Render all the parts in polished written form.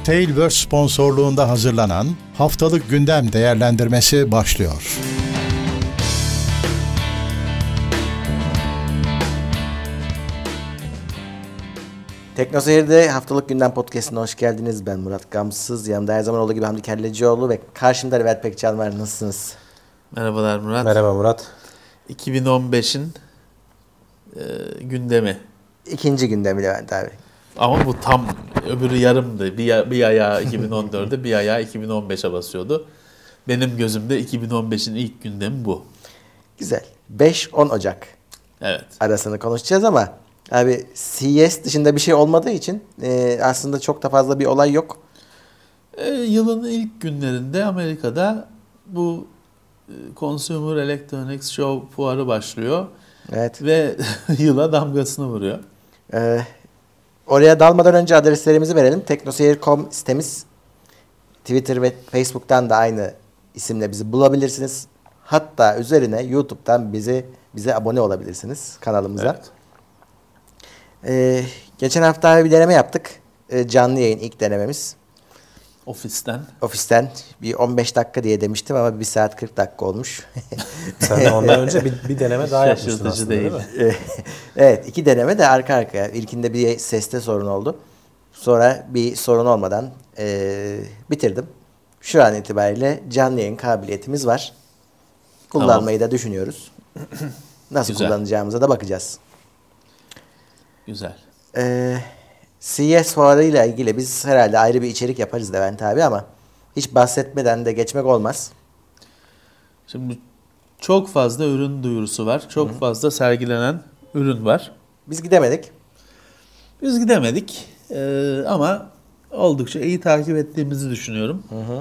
Tailverse sponsorluğunda hazırlanan Haftalık Gündem Değerlendirmesi başlıyor. Teknoseyir'de Haftalık Gündem Podcast'ına hoş geldiniz. Ben Murat Gamsız. Yanımda her zaman olduğu gibi Hamdi Kellecioğlu ve karşımda Levent Pekcan var. Nasılsınız? Merhabalar Murat. Merhaba Murat. 2015'in gündemi. İkinci gündemi Levent abi. Ama bu tam öbürü yarımdı. Bir ayağı 2014'de bir ayağı 2015'e basıyordu. Benim gözümde 2015'in ilk gündemi bu. Güzel. 5-10 Ocak Evet. arasını konuşacağız ama abi CES dışında bir şey olmadığı için aslında çok da fazla bir olay yok. Yılın ilk günlerinde Amerika'da bu Consumer Electronics Show fuarı başlıyor. Evet. Ve yıla damgasını vuruyor. Oraya dalmadan önce adreslerimizi verelim. Teknoseyir.com sitemiz. Twitter ve Facebook'tan da aynı isimle bizi bulabilirsiniz. Hatta üzerine YouTube'dan bize abone olabilirsiniz kanalımıza. Evet. Geçen hafta bir deneme yaptık. Canlı yayın ilk denememiz. Ofisten bir 15 dakika diye demiştim ama 1 saat 40 dakika olmuş. Sen de ondan önce bir deneme daha yapmıştın aslında değil mi? Evet, 2 deneme de arka arkaya. İlkinde bir seste sorun oldu. Sonra bir sorun olmadan bitirdim. Şu an itibariyle canlı yayın kabiliyetimiz var. Kullanmayı da düşünüyoruz. Nasıl kullanacağımıza da bakacağız. Güzel. CES fuarıyla ilgili biz herhalde ayrı bir içerik yaparız Levent abi ama hiç bahsetmeden de geçmek olmaz. Şimdi çok fazla ürün duyurusu var. Çok fazla sergilenen ürün var. Biz gidemedik. Biz gidemedik ama oldukça iyi takip ettiğimizi düşünüyorum.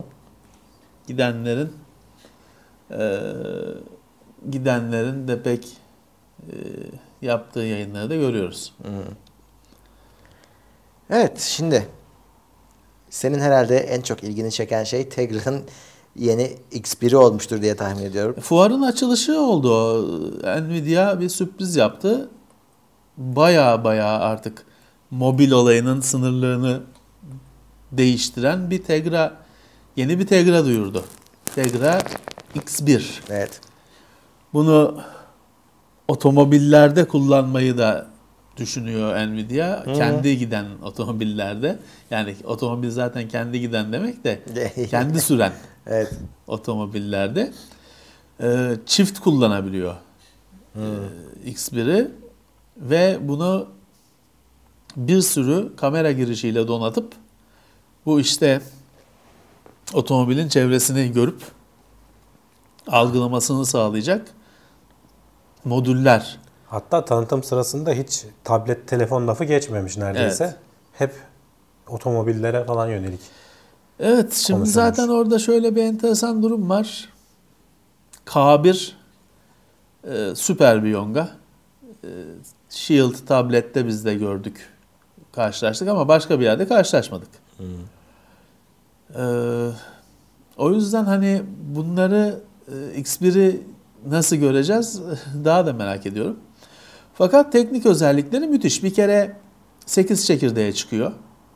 Gidenlerin de pek yaptığı yayınları da görüyoruz. Evet, şimdi senin herhalde en çok ilgini çeken şey Tegra'nın yeni X1'i olmuştur diye tahmin ediyorum. Fuarın açılışı oldu. Nvidia bir sürpriz yaptı. Baya artık mobil olayının sınırlarını değiştiren bir yeni bir Tegra duyurdu. Tegra X1. Evet. Bunu otomobillerde kullanmayı da düşünüyor Nvidia. Kendi giden otomobillerde. Yani otomobil zaten kendi giden demek de kendi süren evet. Otomobillerde çift kullanabiliyor X1'i ve bunu bir sürü kamera girişiyle donatıp bu işte otomobilin çevresini görüp algılamasını sağlayacak modüller. Hatta tanıtım sırasında hiç tablet, telefon lafı geçmemiş neredeyse. Evet. Hep otomobillere falan yönelik. Evet, şimdi zaten orada şöyle bir enteresan durum var. K1 süper bir yonga. Shield tablette biz de gördük, karşılaştık ama başka bir yerde karşılaşmadık. O yüzden hani bunları X1'i nasıl göreceğiz daha da merak ediyorum. Fakat teknik özellikleri müthiş. Bir kere 8 çekirdeğe çıkıyor.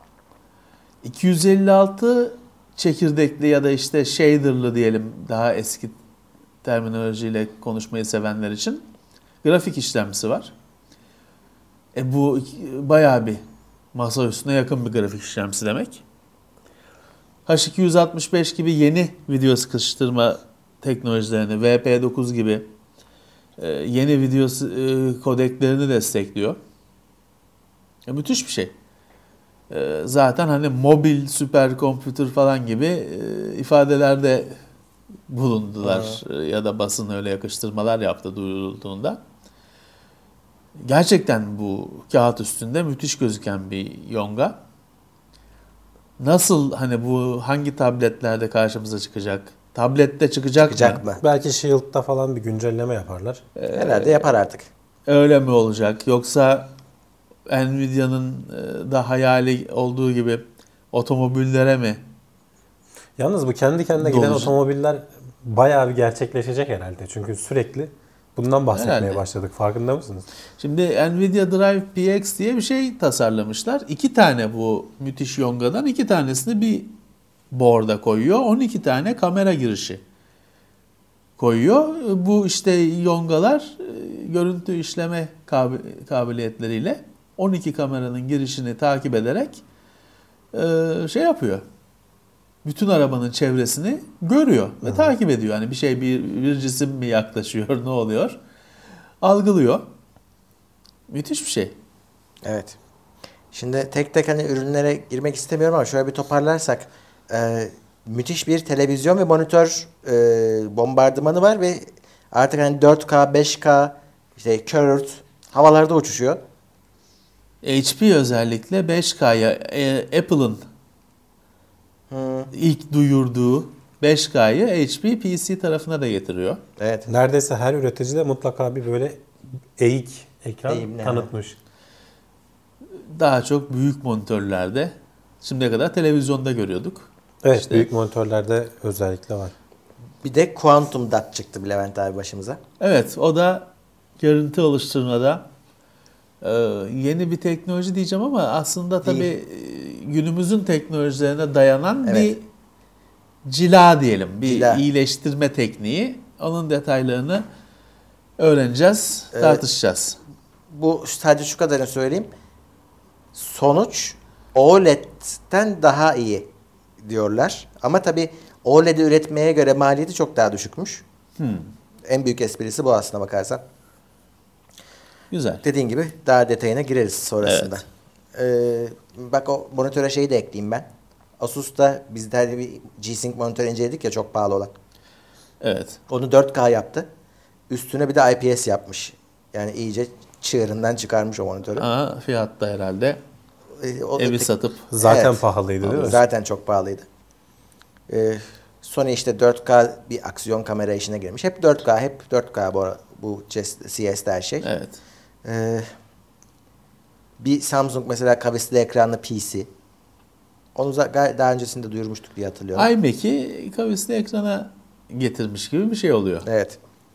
256 çekirdekli ya da işte shader'lı diyelim daha eski terminolojiyle konuşmayı sevenler için grafik işlemcisi var. Bu bayağı bir masa üstüne yakın bir grafik işlemcisi demek. H265 gibi yeni video sıkıştırma teknolojilerini, VP9 gibi yeni video kodeklerini destekliyor. Müthiş bir şey. Zaten hani mobil süperkompütür falan gibi ifadelerde bulundular ya da basın öyle yakıştırmalar yaptı duyurulduğunda. Gerçekten bu kağıt üstünde müthiş gözüken bir yonga. Nasıl hani bu hangi tabletlerde karşımıza çıkacak? Tablette çıkacak mı? Belki Shield'da falan bir güncelleme yaparlar. Herhalde yapar artık. Öyle mi olacak? Yoksa Nvidia'nın da hayali olduğu gibi otomobillere mi? Yalnız bu kendi kendine giden otomobiller bayağı bir gerçekleşecek herhalde. Çünkü sürekli Bundan bahsetmeye Herhalde. başladık. Farkında mısınız? Şimdi Nvidia Drive PX diye bir şey tasarlamışlar. 2 tane bu müthiş yongadan 2 tanesini bir board'a koyuyor. 12 tane kamera girişi koyuyor. Bu işte yongalar görüntü işleme kabiliyetleriyle 12 kameranın girişini takip ederek şey yapıyor. Bütün arabanın çevresini görüyor ve takip ediyor. Hani bir cisim mi yaklaşıyor, ne oluyor? Algılıyor. Müthiş bir şey. Evet. Şimdi tek tek hani ürünlere girmek istemiyorum ama şöyle bir toparlarsak müthiş bir televizyon ve monitör bombardımanı var ve artık hani 4K, 5K işte curved havalarda uçuşuyor. HP özellikle 5K'ya Apple'ın ilk duyurduğu 5K'yı HP PC tarafına da getiriyor. Evet. Neredeyse her üretici de mutlaka bir böyle eğik ekran Eğimli, tanıtmış. Daha çok büyük monitörlerde, şimdiye kadar televizyonda görüyorduk. Evet, İşte- büyük monitörlerde özellikle var. Bir de Quantum Dot çıktı Levent abi başımıza. Evet, o da görüntü oluşturmada yeni bir teknoloji diyeceğim ama aslında tabii günümüzün teknolojilerine dayanan Evet. bir cila diyelim. Bir Cila. iyileştirme tekniği. Onun detaylarını öğreneceğiz, tartışacağız. Bu sadece şu kadarını söyleyeyim. Sonuç OLED'den daha iyi diyorlar. Ama tabii OLED'i üretmeye göre maliyeti çok daha düşükmüş. En büyük esprisi bu aslına bakarsan. Güzel. Dediğin gibi daha detayına gireriz sonrasında. Bak o monitöre şeyi de ekleyeyim ben. Asus'ta biz de hani bir G-Sync monitör inceledik ya, çok pahalı olan. Evet. Onu 4K yaptı. Üstüne bir de IPS yapmış. Yani iyice çığırından çıkarmış o monitörü. Ama fiyat da herhalde O evi öteki- satıp Zaten Evet. pahalıydı değil mi? Zaten çok pahalıydı. Sony işte 4K bir aksiyon kamera işine girmiş. Hep 4K, hep 4K bu CS'de her şey. evet. Bir Samsung mesela kavisli ekranlı PC. Onu daha öncesinde duyurmuştuk diye hatırlıyorum. iMac'i kavisli ekrana getirmiş gibi bir şey oluyor. Evet.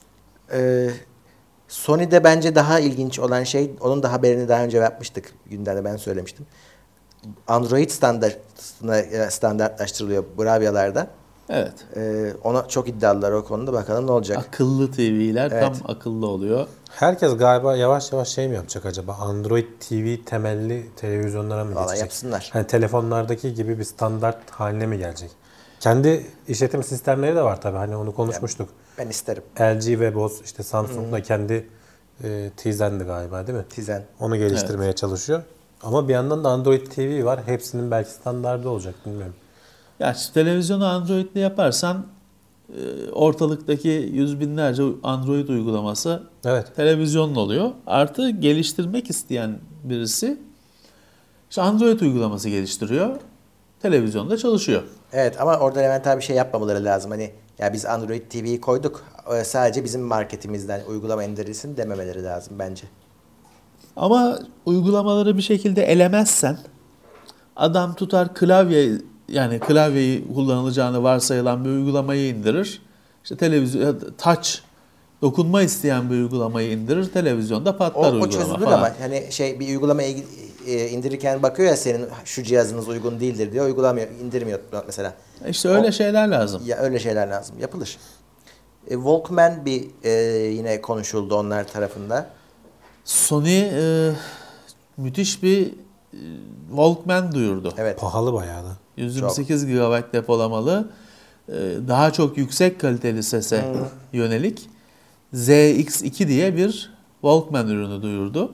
Sony'de bence daha ilginç olan şey, onun da haberini daha önce yapmıştık. Gündemde ben söylemiştim. Android standartlaştırılıyor Bravia'larda. Evet. Ona çok iddialılar o konuda. Bakalım ne olacak. Akıllı TV'ler Evet. tam akıllı oluyor. Herkes galiba yavaş yavaş şey mi yapacak acaba? Android TV temelli televizyonlara mı Vallahi geçecek? yapsınlar. Hani telefonlardaki gibi bir standart haline mi gelecek? Kendi işletim sistemleri de var tabii. Hani onu konuşmuştuk. Ben isterim. LG ve Bose, işte Samsung da kendi Tizen'di galiba değil mi? Tizen. Onu geliştirmeye çalışıyor. Ama bir yandan da Android TV var. Hepsinin belki standardı olacak, bilmiyorum. Ya işte televizyonu Android'le yaparsan ortalıktaki yüz binlerce Android uygulaması Evet. televizyonla oluyor. Artı geliştirmek isteyen birisi işte Android uygulaması geliştiriyor. Televizyonda çalışıyor. Evet ama orada Levent abi şey yapmamaları lazım. Hani ya biz Android TV'yi koyduk. Sadece bizim marketimizden uygulama indirilsin dememeleri lazım bence. Ama uygulamaları bir şekilde elemezsen adam tutar klavyeyi kullanılacağını varsayılan bir uygulamayı indirir. İşte televizyon touch dokunma isteyen bir uygulamayı indirir. Televizyonda patlar O uygulama çözülür falan. ama hani şey bir uygulamayı indirirken bakıyor ya, senin şu cihazınız uygun değildir diyor. Uygulamıyor, indirmiyor mesela. İşte öyle şeyler lazım. Ya öyle şeyler lazım. Yapılır. Walkman bir yine konuşuldu onlar tarafında. Sony müthiş bir Walkman duyurdu. Evet. Pahalı bayağı da. 128 GB depolamalı, daha çok yüksek kaliteli sese yönelik ZX2 diye bir Walkman ürünü duyurdu.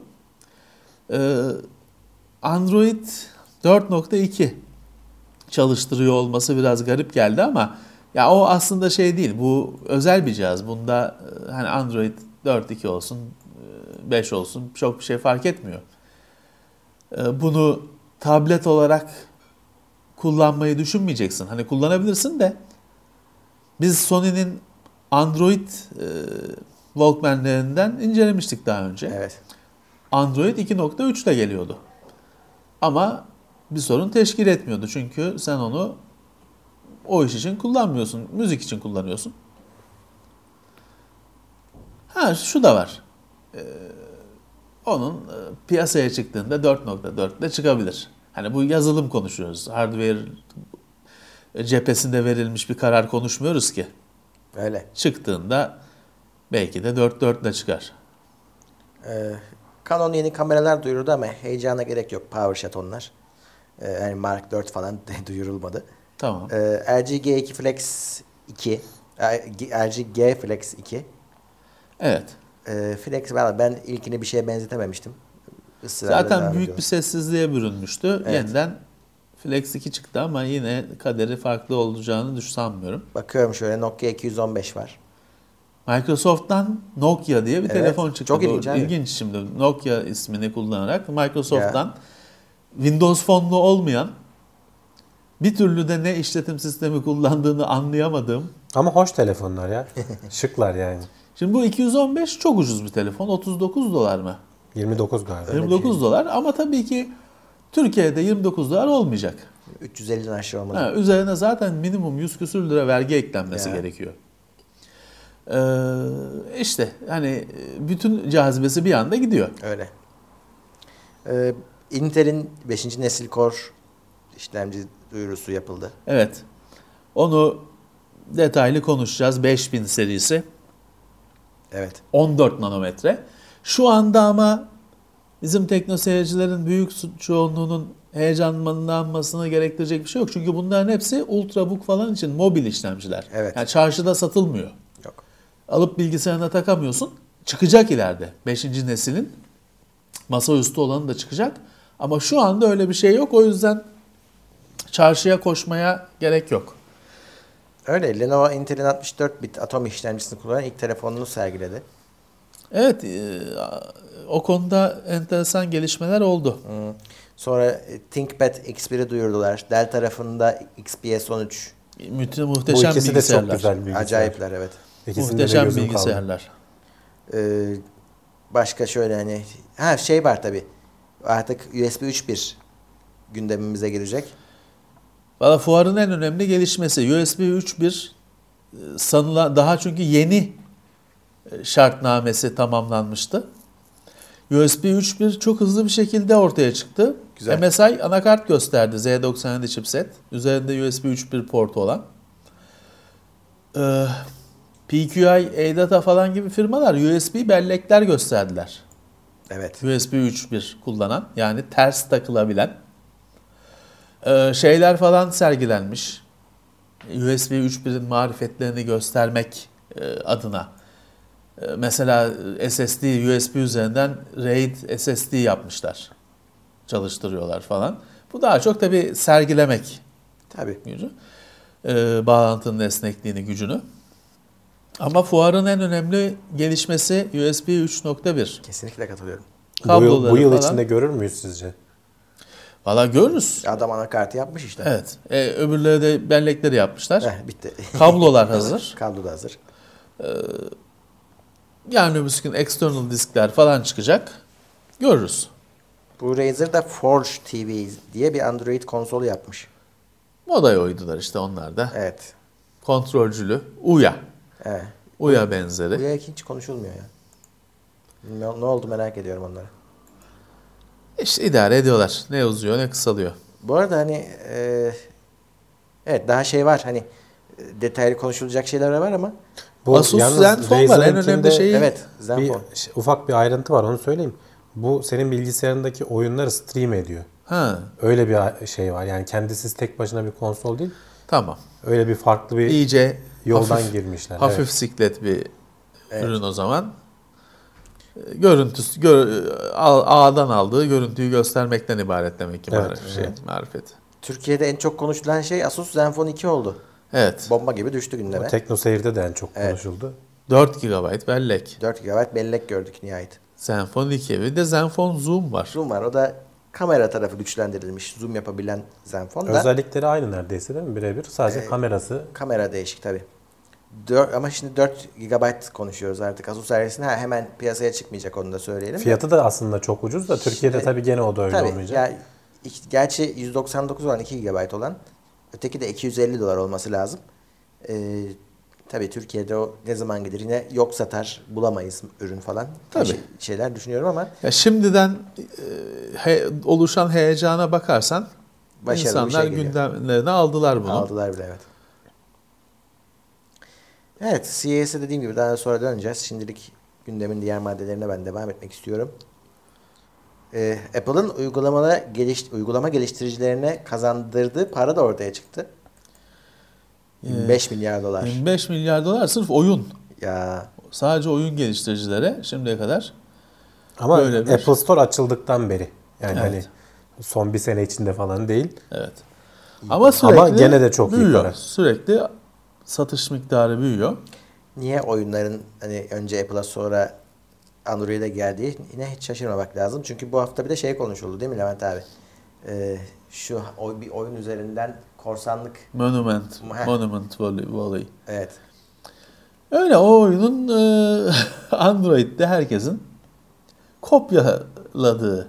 Android 4.2 çalıştırıyor olması biraz garip geldi ama ya o aslında şey değil. Bu özel bir cihaz. Bunda hani Android 4.2 olsun, 5 olsun çok bir şey fark etmiyor. Bunu tablet olarak kullanmayı düşünmeyeceksin. Hani kullanabilirsin de biz Sony'nin Android Walkman'lerinden incelemiştik daha önce. Evet. Android 2.3 ile geliyordu. Ama bir sorun teşkil etmiyordu. Çünkü sen onu o iş için kullanmıyorsun. Müzik için kullanıyorsun. Ha şu da var. Onun piyasaya çıktığında 4.4 ile çıkabilir. Hani bu yazılım konuşuyoruz. Hardware cephesinde verilmiş bir karar konuşmuyoruz ki. Öyle. Çıktığında belki de 4.4 ile çıkar. Canon yeni kameralar duyurdu ama heyecana gerek yok. PowerShot onlar. Yani Mark 4 falan duyurulmadı. Tamam. LG G2 Flex 2. LG G Flex 2. Evet. Flex ben ilkini bir şeye benzetememiştim. Israrla Zaten devam büyük ediyorum. bir sessizliğe bürünmüştü. Evet. Yeniden Flex 2 çıktı ama yine kaderi farklı olacağını sanmıyorum. Bakıyorum şöyle Nokia 215 var. Microsoft'tan Nokia diye bir Evet, telefon çıktı. çok ilginç abi. İlginç şimdi. Nokia ismini kullanarak Microsoft'tan Windows fonlu olmayan, bir türlü de ne işletim sistemi kullandığını anlayamadığım. Ama hoş telefonlar ya. Şıklar yani. Şimdi bu 215 çok ucuz bir telefon. 39 dolar mı? 29 galiba. 29 dolar ama tabii ki Türkiye'de 29 dolar olmayacak. 350'den aşağı olmadı. Ha, üzerine zaten minimum 100 küsür lira vergi eklenmesi gerekiyor. İşte hani bütün cazibesi bir anda gidiyor. Öyle. Intel'in 5. nesil Core işlemci duyurusu yapıldı. Evet. Onu detaylı konuşacağız. 5000 serisi. Evet. 14 nanometre. Şu anda ama bizim tekno seyircilerin büyük çoğunluğunun heyecanlanmasını gerektirecek bir şey yok. Çünkü bunların hepsi ultrabook falan için mobil işlemciler. Evet. Yani çarşıda satılmıyor. Yok. Alıp bilgisayarına takamıyorsun. Çıkacak ileride. 5. neslin masaüstü olanı da çıkacak. Ama şu anda öyle bir şey yok. O yüzden çarşıya koşmaya gerek yok. Öyle. Lenovo Intel'in 64 bit Atom işlemcisini kullanan ilk telefonunu sergiledi. Evet, o konuda enteresan gelişmeler oldu. Sonra ThinkPad X1'i duyurdular. Dell tarafında XPS 13. Bu Muhteşem ikisi de çok bilgisayarlar. güzel bilgisayar. Acayipler evet. İkisinde de Muhteşem gözüm kaldı. bilgisayarlar. Başka şöyle hani şey var tabii. Artık USB 3.1 gündemimize girecek. Valla fuarın en önemli gelişmesi USB 3.1 sanılan daha çünkü yeni şartnamesi tamamlanmıştı. USB 3.1 çok hızlı bir şekilde ortaya çıktı. Güzel. MSI anakart gösterdi Z97 chipset. Üzerinde USB 3.1 portu olan. PQI, ADATA falan gibi firmalar USB bellekler gösterdiler. Evet. USB 3.1 kullanan yani ters takılabilen şeyler falan sergilenmiş. USB 3.1'in marifetlerini göstermek adına. Mesela SSD USB üzerinden RAID SSD yapmışlar. Çalıştırıyorlar falan. Bu daha çok tabii sergilemek Tabii. gücü. Bağlantının esnekliğini, gücünü. Ama fuarın en önemli gelişmesi USB 3.1. Kesinlikle katılıyorum. Kabloları Bu yıl falan. içinde görür müyüz sizce? Valla görürüz. Adam anakartı yapmış işte. Evet. Öbürleri de bellekleri yapmışlar. Bitti. Kablolar hazır. Kablo da hazır. Yani öbür gün external diskler falan çıkacak. Görürüz. Bu Razer da Forge TV diye bir Android konsolu yapmış. Modaya uydular işte onlar da. Evet. Kontrolcülü. UYA. Evet. UYA benzeri. Buraya hiç konuşulmuyor ya. Ne oldu merak ediyorum onlara. İşte idare ediyorlar. Ne uzuyor ne kısalıyor. Bu arada hani evet daha şey var hani detaylı konuşulacak şeyler var ama Bu Asus yalnız Zenfone var. En Razer'ınkinde önemli şeyi evet Zenfone. ufak bir ayrıntı var onu söyleyeyim. Bu senin bilgisayarındaki oyunları stream ediyor. Ha, Öyle bir şey var. Yani kendisi tek başına bir konsol değil. tamam. Öyle bir farklı bir İyice yoldan girmişler. hafif Evet. siklet bir ürün o zaman. Görüntüsü A'dan aldığı görüntüyü göstermekten ibaret demek ki Evet, marifet. Türkiye'de en çok konuşulan şey Asus Zenfone 2 oldu. Evet. Bomba gibi düştü gündeme. Tekno Seyir'de de en çok konuşuldu. 4 GB bellek. 4 GB bellek gördük nihayet. Zenfone 2. Bir de Zenfone Zoom var. Zoom var. O da kamera tarafı güçlendirilmiş. Zoom yapabilen Zenfone da. Özellikleri aynı neredeyse değil mi? Birebir. Sadece kamerası. Kamera değişik tabii. Ama şimdi 4 GB konuşuyoruz artık. Asus servisinde hemen piyasaya çıkmayacak onu da söyleyelim. Fiyatı da aslında çok ucuz da Türkiye'de Şimdi- tabii gene o da öyle Tabii. olmayacak. Gerçi 199 olan 2 GB olan öteki de $250 olması lazım. Tabii Türkiye'de o ne zaman gelir yine yok satar bulamayız ürün falan. Tabii. Şeyler düşünüyorum ama Ya şimdiden oluşan heyecana bakarsan başarılı bir insanlar şey geliyor. gündemlerine aldılar bunu. Aldılar bile, evet. Evet, CES'e dediğim gibi daha sonra döneceğiz. Şimdilik gündemin diğer maddelerine ben devam etmek istiyorum. Apple'ın uygulama geliştiricilerine kazandırdığı para da ortaya çıktı. 25 milyar dolar. 25 milyar dolar sırf oyun. Ya Sadece oyun geliştiricilere şimdiye kadar. Ama Böyle bir- Apple Store açıldıktan beri. Yani Evet. hani son bir sene içinde falan değil. Evet. Ama sürekli gene de çok iyi büyüyor. para. Sürekli satış miktarı büyüyor. niye oyunların hani önce Apple'a sonra Android'e geldiği yine hiç şaşırmamak lazım. Çünkü bu hafta bir de şey konuşuldu değil mi Levent abi? Bir oyun üzerinden korsanlık. Monument Heh. Valley. Evet. Öyle o oyunun Android'de herkesin kopyaladığı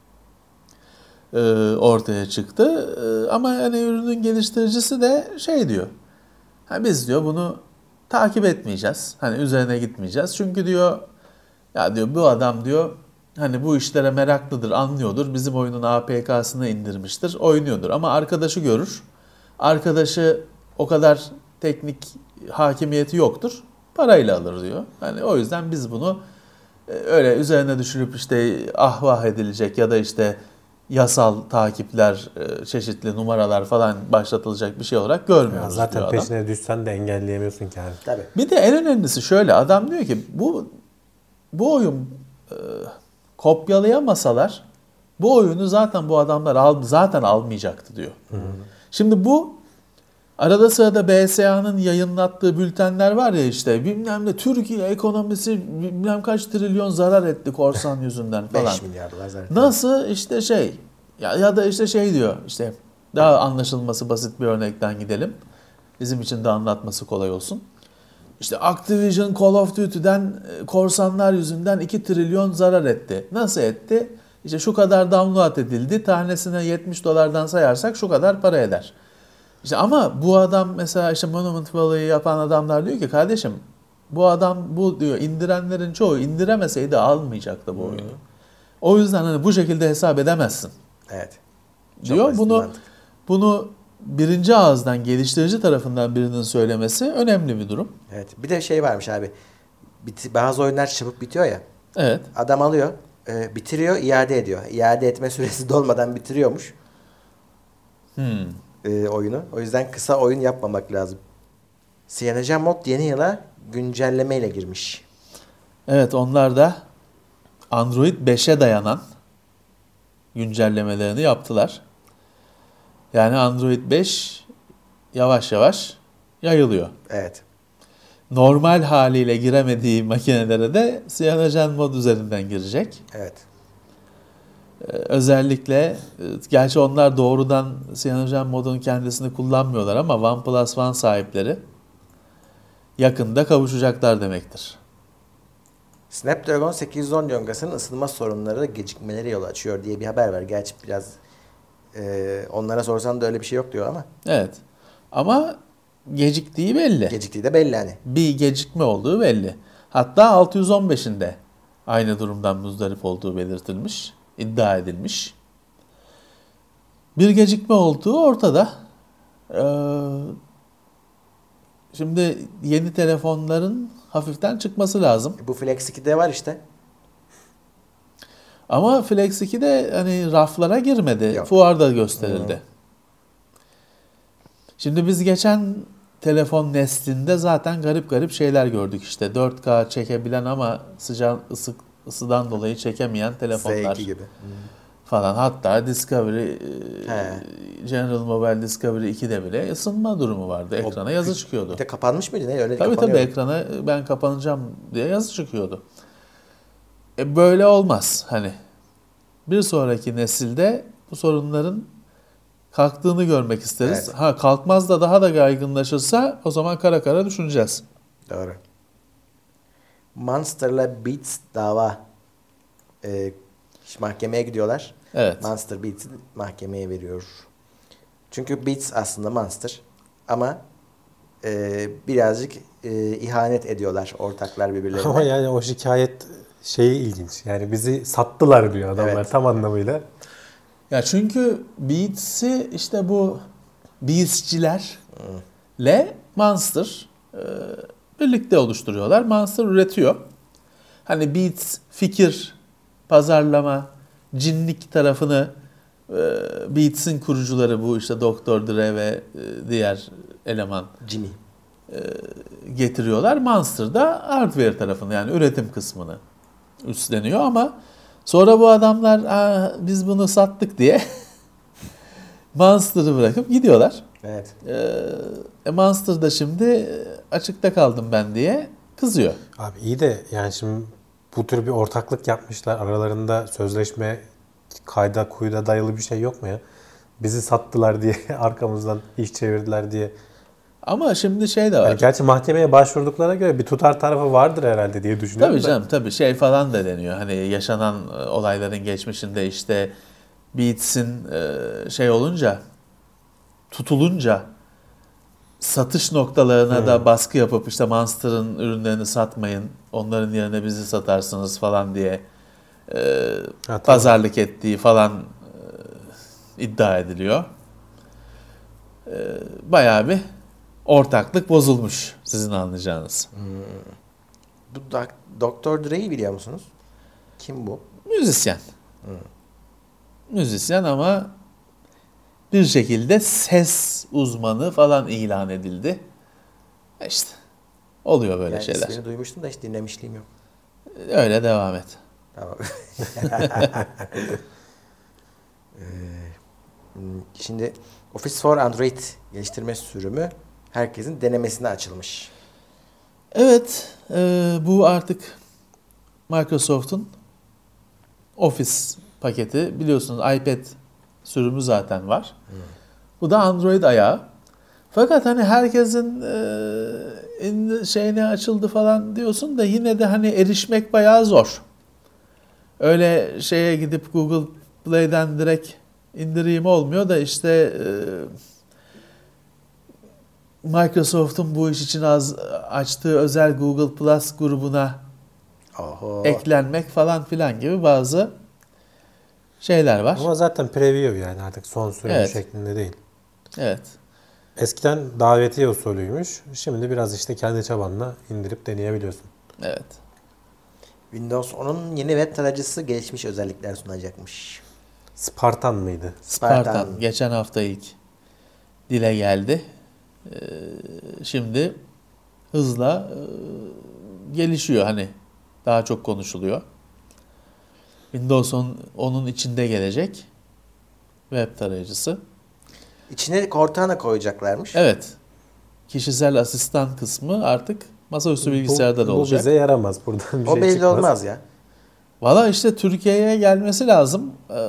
ortaya çıktı. Ama yani ürünün geliştiricisi de şey diyor. Biz diyor bunu takip etmeyeceğiz. Hani üzerine gitmeyeceğiz. Çünkü diyor ya diyor bu adam diyor hani bu işlere meraklıdır, anlıyordur. Bizim oyunun APK'sını indirmiştir, oynuyordur. Ama arkadaşı görür. Arkadaşı o kadar teknik hakimiyeti yoktur. Parayla alır diyor. Hani o yüzden biz bunu öyle üzerine düşürüp işte ahvah edilecek ya da işte yasal takipler, çeşitli numaralar falan başlatılacak bir şey olarak Ya görmüyoruz zaten diyor adam. peşine düşsen de engelleyemiyorsun ki yani. Tabii. Bir de en önemlisi şöyle, adam diyor ki bu oyun kopyalayamasalar bu oyunu zaten bu adamlar zaten almayacaktı diyor. Şimdi bu arada sırada BSA'nın yayınlattığı bültenler var ya işte bilmem ne Türkiye ekonomisi bilmem kaç trilyon zarar etti korsan yüzünden falan. 5 milyar dolar zaten. Nasıl işte şey ya da işte şey diyor işte daha anlaşılması basit bir örnekten gidelim. Bizim için de anlatması kolay olsun. İşte Activision Call of Duty'den korsanlar yüzünden 2 trilyon zarar etti. Nasıl etti? İşte şu kadar download edildi. Tanesine $70 sayarsak şu kadar para eder. İşte ama bu adam mesela işte Monument Valley'i yapan adamlar diyor ki kardeşim bu adam bu diyor indirenlerin çoğu indiremeseydi almayacaktı bu oyunu. O yüzden hani bu şekilde hesap edemezsin Evet. Çok diyor. basit bir mantık. Bunu birinci ağızdan geliştirici tarafından birinin söylemesi önemli bir durum. Evet. Bir de şey varmış abi. Bazı oyunlar çabuk bitiyor ya. Evet. Adam alıyor, bitiriyor, iade ediyor. İade etme süresi dolmadan bitiriyormuş oyunu. O yüzden kısa oyun yapmamak lazım. CyanogenMod yeni yıla güncellemeyle girmiş. Evet, onlar da Android 5'e dayanan güncellemelerini yaptılar. Yani Android 5 yavaş yavaş yayılıyor. Evet. Normal haliyle giremediği makinelere de CyanogenMod üzerinden girecek. Evet. Özellikle gerçi onlar doğrudan CyanogenMod'un kendisini kullanmıyorlar ama OnePlus One sahipleri yakında kavuşacaklar demektir. Snapdragon 810 yongasının ısınma sorunları gecikmeleri yol açıyor diye bir haber var. Gerçi biraz onlara sorsan da öyle bir şey yok diyor ama Evet. Ama geciktiği belli. geciktiği de belli hani. Bir gecikme olduğu belli. Hatta 615'in de aynı durumdan muzdarip olduğu belirtilmiş, iddia edilmiş. Bir gecikme olduğu ortada. Şimdi yeni telefonların hafiften çıkması lazım. Bu Flex 2'de var işte. Ama Flex 2 de hani raflara girmedi. Yok. Fuarda gösterildi. Şimdi biz geçen telefon neslinde zaten garip garip şeyler gördük işte. 4K çekebilen ama ısıdan dolayı çekemeyen telefonlar S2 gibi. falan. Hatta Discovery, He. General Mobile Discovery 2'de bile ısınma durumu vardı. Ekrana yazı çıkıyordu. Bir de kapanmış mıydı? Ne öyle Tabii kapanıyor. ekrana ben kapanacağım diye yazı çıkıyordu. Böyle olmaz hani. Bir sonraki nesilde bu sorunların kalktığını görmek isteriz. Evet. Kalkmaz da daha da yaygınlaşırsa o zaman kara kara düşüneceğiz. Doğru. Monster'la Beats dava mahkemeye gidiyorlar. Evet. Monster Beats'i mahkemeye veriyor. Çünkü Beats aslında Monster ama birazcık ihanet ediyorlar ortaklar birbirlerine. Ama yani o şikayet şeyi ilginç. Yani bizi sattılar diyor adamlar Evet. tam anlamıyla. Ya çünkü Beats'i işte bu Beats'cilerle Monster birlikte oluşturuyorlar. Monster üretiyor. Hani Beats fikir, pazarlama, cinlik tarafını Beats'in kurucuları bu işte Dr. Dre ve diğer eleman Jimmy. getiriyorlar. Monster da hardware tarafını yani üretim kısmını üstleniyor ama sonra bu adamlar biz bunu sattık diye Monster'ı bırakıp gidiyorlar. Evet. Monster da şimdi açıkta kaldım ben diye kızıyor. Abi iyi de yani şimdi bu tür bir ortaklık yapmışlar. Aralarında sözleşme kayda kuyuda dayalı bir şey yok mu ya? Bizi sattılar diye arkamızdan iş çevirdiler diye. Ama şimdi şey de var. Yani gerçi mahkemeye başvurduklarına göre bir tutar tarafı vardır herhalde diye düşünüyorum. Tabii canım tabii şey falan da deniyor. Hani yaşanan olayların geçmişinde işte Beats'in şey olunca tutulunca satış noktalarına da baskı yapıp işte Monster'ın ürünlerini satmayın. Onların yerine bizi satarsınız falan diye pazarlık ettiği falan iddia ediliyor. Bayağı bir ortaklık bozulmuş sizin anlayacağınız. Bu Dr. Dre'yi biliyor musunuz? Kim bu? Müzisyen. Müzisyen ama bir şekilde ses uzmanı falan ilan edildi. İşte oluyor böyle Yani şeyler. ismini duymuştum da hiç dinlemişliğim yok. Öyle devam et. Tamam. Şimdi Office for Android geliştirme sürümü herkesin denemesine açılmış. Evet, bu artık Microsoft'un Office paketi. Biliyorsunuz iPad sürümü zaten var. Bu da Android ayağı. Fakat hani herkesin şeyine açıldı falan diyorsun da yine de hani erişmek bayağı zor. Öyle şeye gidip Google Play'den direkt indireyim olmuyor da işte Microsoft'un bu iş için açtığı özel Google Plus grubuna Oho. eklenmek falan filan gibi bazı şeyler var. Ama zaten preview yani artık son sürüm Evet. şeklinde değil. Evet. Eskiden davetiye usulüymüş. Şimdi biraz işte kendi çabanla indirip deneyebiliyorsun. Evet. Windows 10'un yeni web tarayıcısı gelişmiş özellikler sunacakmış. Spartan mıydı? Spartan geçen hafta ilk dile geldi. Şimdi hızla gelişiyor hani daha çok konuşuluyor. Windows 10 onun içinde gelecek web tarayıcısı. İçine Cortana koyacaklarmış. Evet. Kişisel asistan kısmı artık masaüstü bilgisayarda da Bu olacak. bize yaramaz. Buradan bir O şey belli çıkmaz. olmaz ya. Valla işte Türkiye'ye gelmesi lazım.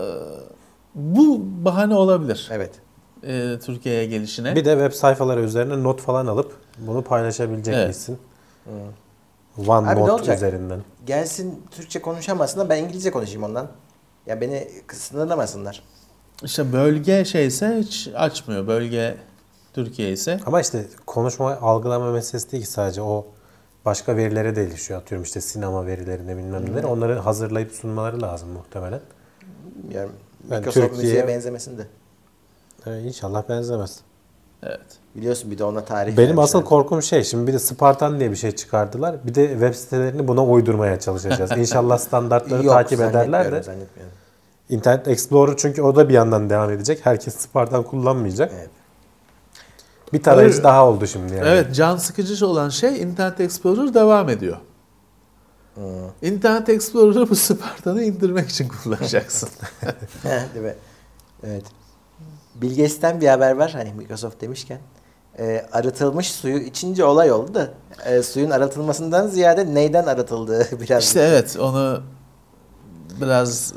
Bu bahane olabilir. Evet. Türkiye'ye gelişine. Bir de web sayfaları üzerine not falan alıp bunu paylaşabilecek Evet. misin? Abi ne OneNote olacak? üzerinden. Gelsin Türkçe konuşamazsın da ben İngilizce konuşayım ondan. Ya beni sınırlamasınlar. İşte bölge şeyse hiç açmıyor. Bölge Türkiye ise. Ama işte konuşma, algılama meselesi değil ki sadece o başka verilere de ilişiyor. Atıyorum işte sinema verilerine bilmem neleri. Onları hazırlayıp sunmaları lazım muhtemelen. Bilmiyorum. Ben Microsoft Türkiye- müziğe benzemesin de. İnşallah benzemez. Evet. Biliyorsun bir de ona tarih Benim asıl vermişler. korkum şey, şimdi bir de Spartan diye bir şey çıkardılar. Bir de web sitelerini buna uydurmaya çalışacağız. İnşallah standartları Yok, takip ederler de. zannetmiyorum. Internet Explorer çünkü o da bir yandan devam edecek. Herkes Spartan kullanmayacak. Evet. Bir tarayıcı daha oldu şimdi yani. Evet, can sıkıcı olan şey Internet Explorer devam ediyor. Internet Explorer'ı bu Spartan'ı indirmek için kullanacaksın. Değil mi? Evet. Bill Gates'ten bir haber var. Hani Microsoft demişken. Arıtılmış suyu içince olay oldu da suyun arıtılmasından ziyade neyden arıtıldığı biraz. İşte evet onu biraz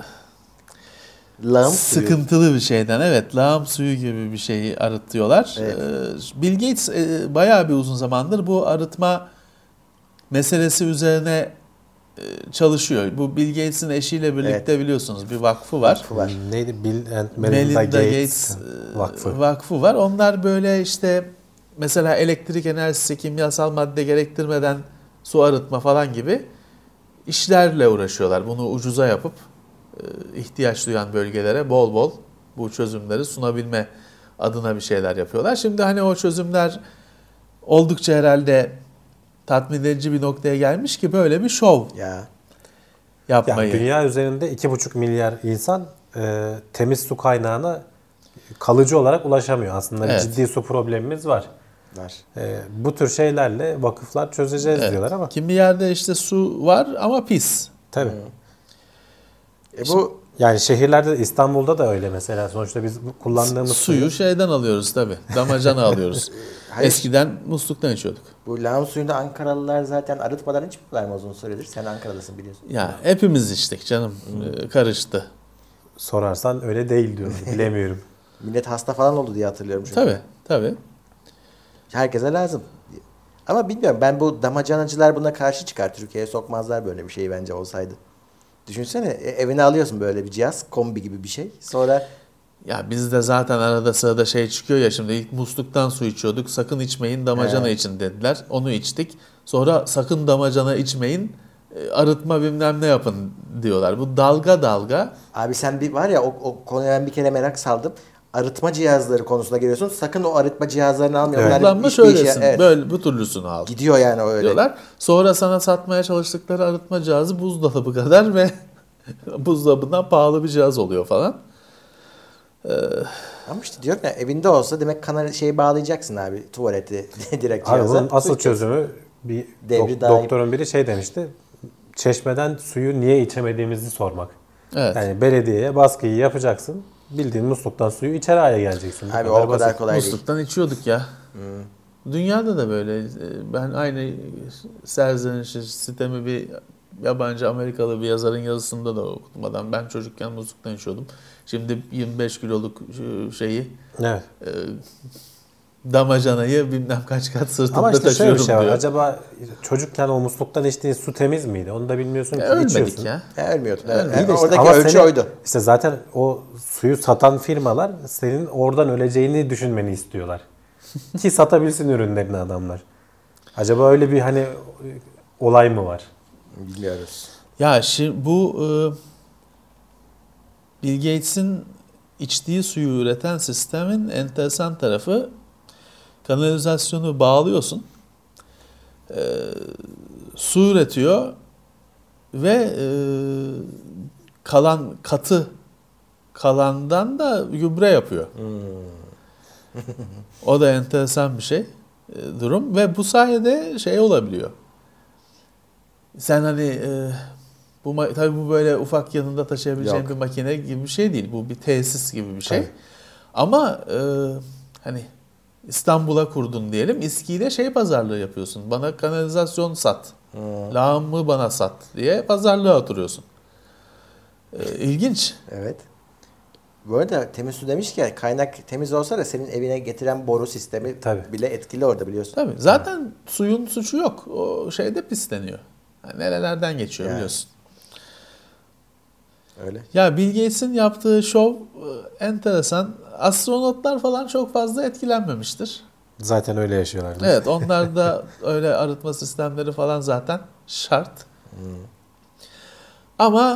Lağım suyu. sıkıntılı bir şeyden. Evet, lağım suyu gibi bir şeyi arıtıyorlar. Evet. Bill Gates bayağı bir uzun zamandır bu arıtma meselesi üzerine çalışıyor. Bu Bill Gates'in eşiyle birlikte biliyorsunuz bir vakfı var. Vakfı var. Neydi? Bill and Melinda Gates Vakfı. Vakfı var. Onlar böyle işte mesela elektrik enerjisi, kimyasal madde gerektirmeden su arıtma falan gibi işlerle uğraşıyorlar. Bunu ucuza yapıp ihtiyaç duyan bölgelere bol bol bu çözümleri sunabilme adına bir şeyler yapıyorlar. Şimdi hani o çözümler oldukça herhalde tatmin edici bir noktaya gelmiş ki böyle bir şov Ya yapmayı. Yani dünya üzerinde 2,5 milyar insan temiz su kaynağına kalıcı olarak ulaşamıyor. Aslında Evet. ciddi su problemimiz var. var. Bu tür şeylerle vakıflar çözeceğiz Evet. diyorlar ama Kimi yerde işte su var ama pis. tabii. Bu Yani şehirlerde, İstanbul'da da öyle mesela. Sonuçta biz bu kullandığımız Suyu şeyden alıyoruz tabii. Damacana alıyoruz. Hayır. Eskiden musluktan içiyorduk. bu lağım suyunda Ankaralılar zaten arıtmadan içmiyorlar mı uzun süredir? Sen Ankara'dasın biliyorsun. Ya hepimiz içtik canım. Karıştı. sorarsan öyle değil diyorum. Bilemiyorum. Millet hasta falan oldu diye hatırlıyorum çünkü. Tabii, tabii. Herkese lazım. Ama bilmiyorum, ben bu damacanacılar buna karşı çıkar. Türkiye'ye sokmazlar böyle bir şeyi bence olsaydı. Düşünsene, evine alıyorsun böyle bir cihaz, kombi gibi bir şey. Sonra Ya bizde zaten arada sırada şey çıkıyor ya, şimdi ilk musluktan su içiyorduk. Sakın içmeyin, damacana için dediler. Onu içtik. Sonra sakın damacana içmeyin, arıtma bilmem ne yapın diyorlar. Bu dalga dalga. abi sen bir var ya, o konuya ben bir kere merak saldım. Arıtma cihazları konusuna geliyorsun. Sakın o arıtma cihazlarını almayın. Evet. Onlar Kullanma hiçbir işe- şöylesin. evet. Böyle bu türlüsünü al Gidiyor yani o öyle. diyorlar. Sonra sana satmaya çalıştıkları arıtma cihazı buzdolabı kadar ve buzdolabından pahalı bir cihaz oluyor falan. Ama işte diyorum ya, evinde olsa demek şeyi bağlayacaksın abi, tuvaleti direkt Abi cihaza. bunun asıl Su içeceksin. çözümü bir Devri daim. doktorun biri şey demişti. Çeşmeden suyu niye içemediğimizi sormak. Evet. Yani belediyeye baskıyı yapacaksın. Bildiğin musluktan suyu içeri hale geleceksin. Bu Abi o kadar basit. kolay değil. Musluktan içiyorduk ya. Dünyada da böyle. Ben aynı serzenişi, sitemi bir yabancı Amerikalı bir yazarın yazısında da okudum. Adam, ben çocukken musluktan içiyordum. Şimdi 25 kiloluk şeyi, Evet. damacanayı bilmem kaç kat sırtımda Ama işte şöyle taşıyorum bir şey var. diyor. Acaba çocukken o musluktan içtiğin su temiz miydi? Onu da bilmiyorsun ki. Ölmedik içiyorsun. ya. Ölmüyordun. Evet, Evet. İyi de işte Oradaki ama ölçü seni- oydu. İşte zaten o suyu satan firmalar senin oradan öleceğini düşünmeni istiyorlar. Ki satabilsin ürünlerini adamlar. Acaba öyle bir hani olay mı var? Bilmiyoruz. Ya şimdi bu Bill Gates'in içtiği suyu üreten sistemin enteresan tarafı, kanalizasyonu bağlıyorsun. Su üretiyor ve kalan katı kalandan da gübre yapıyor. O da enteresan bir şey, durum ve bu sayede şey olabiliyor. Sen hani tabii bu böyle ufak yanında taşıyabileceğin Yok. bir makine gibi bir şey değil. Bu bir tesis gibi bir şey. Tabii. Ama hani İstanbul'a kurdun diyelim. İSKİ'yle şey pazarlığı yapıyorsun. Bana kanalizasyon sat. Lağımı bana sat diye pazarlığa oturuyorsun. İlginç. Evet. Bu arada temiz su demiş ki, kaynak temiz olsa da senin evine getiren boru sistemi Tabii. bile etkili orada, biliyorsun. Tabii. Zaten suyun suçu yok. O şeyde pisleniyor. Yani nerelerden geçiyor Yani. biliyorsun. Öyle. Ya Bill Gates'in yaptığı şov enteresan. Astronotlar falan çok fazla etkilenmemiştir. Zaten öyle yaşıyorlar. Evet, onlar da öyle arıtma sistemleri falan zaten şart. Ama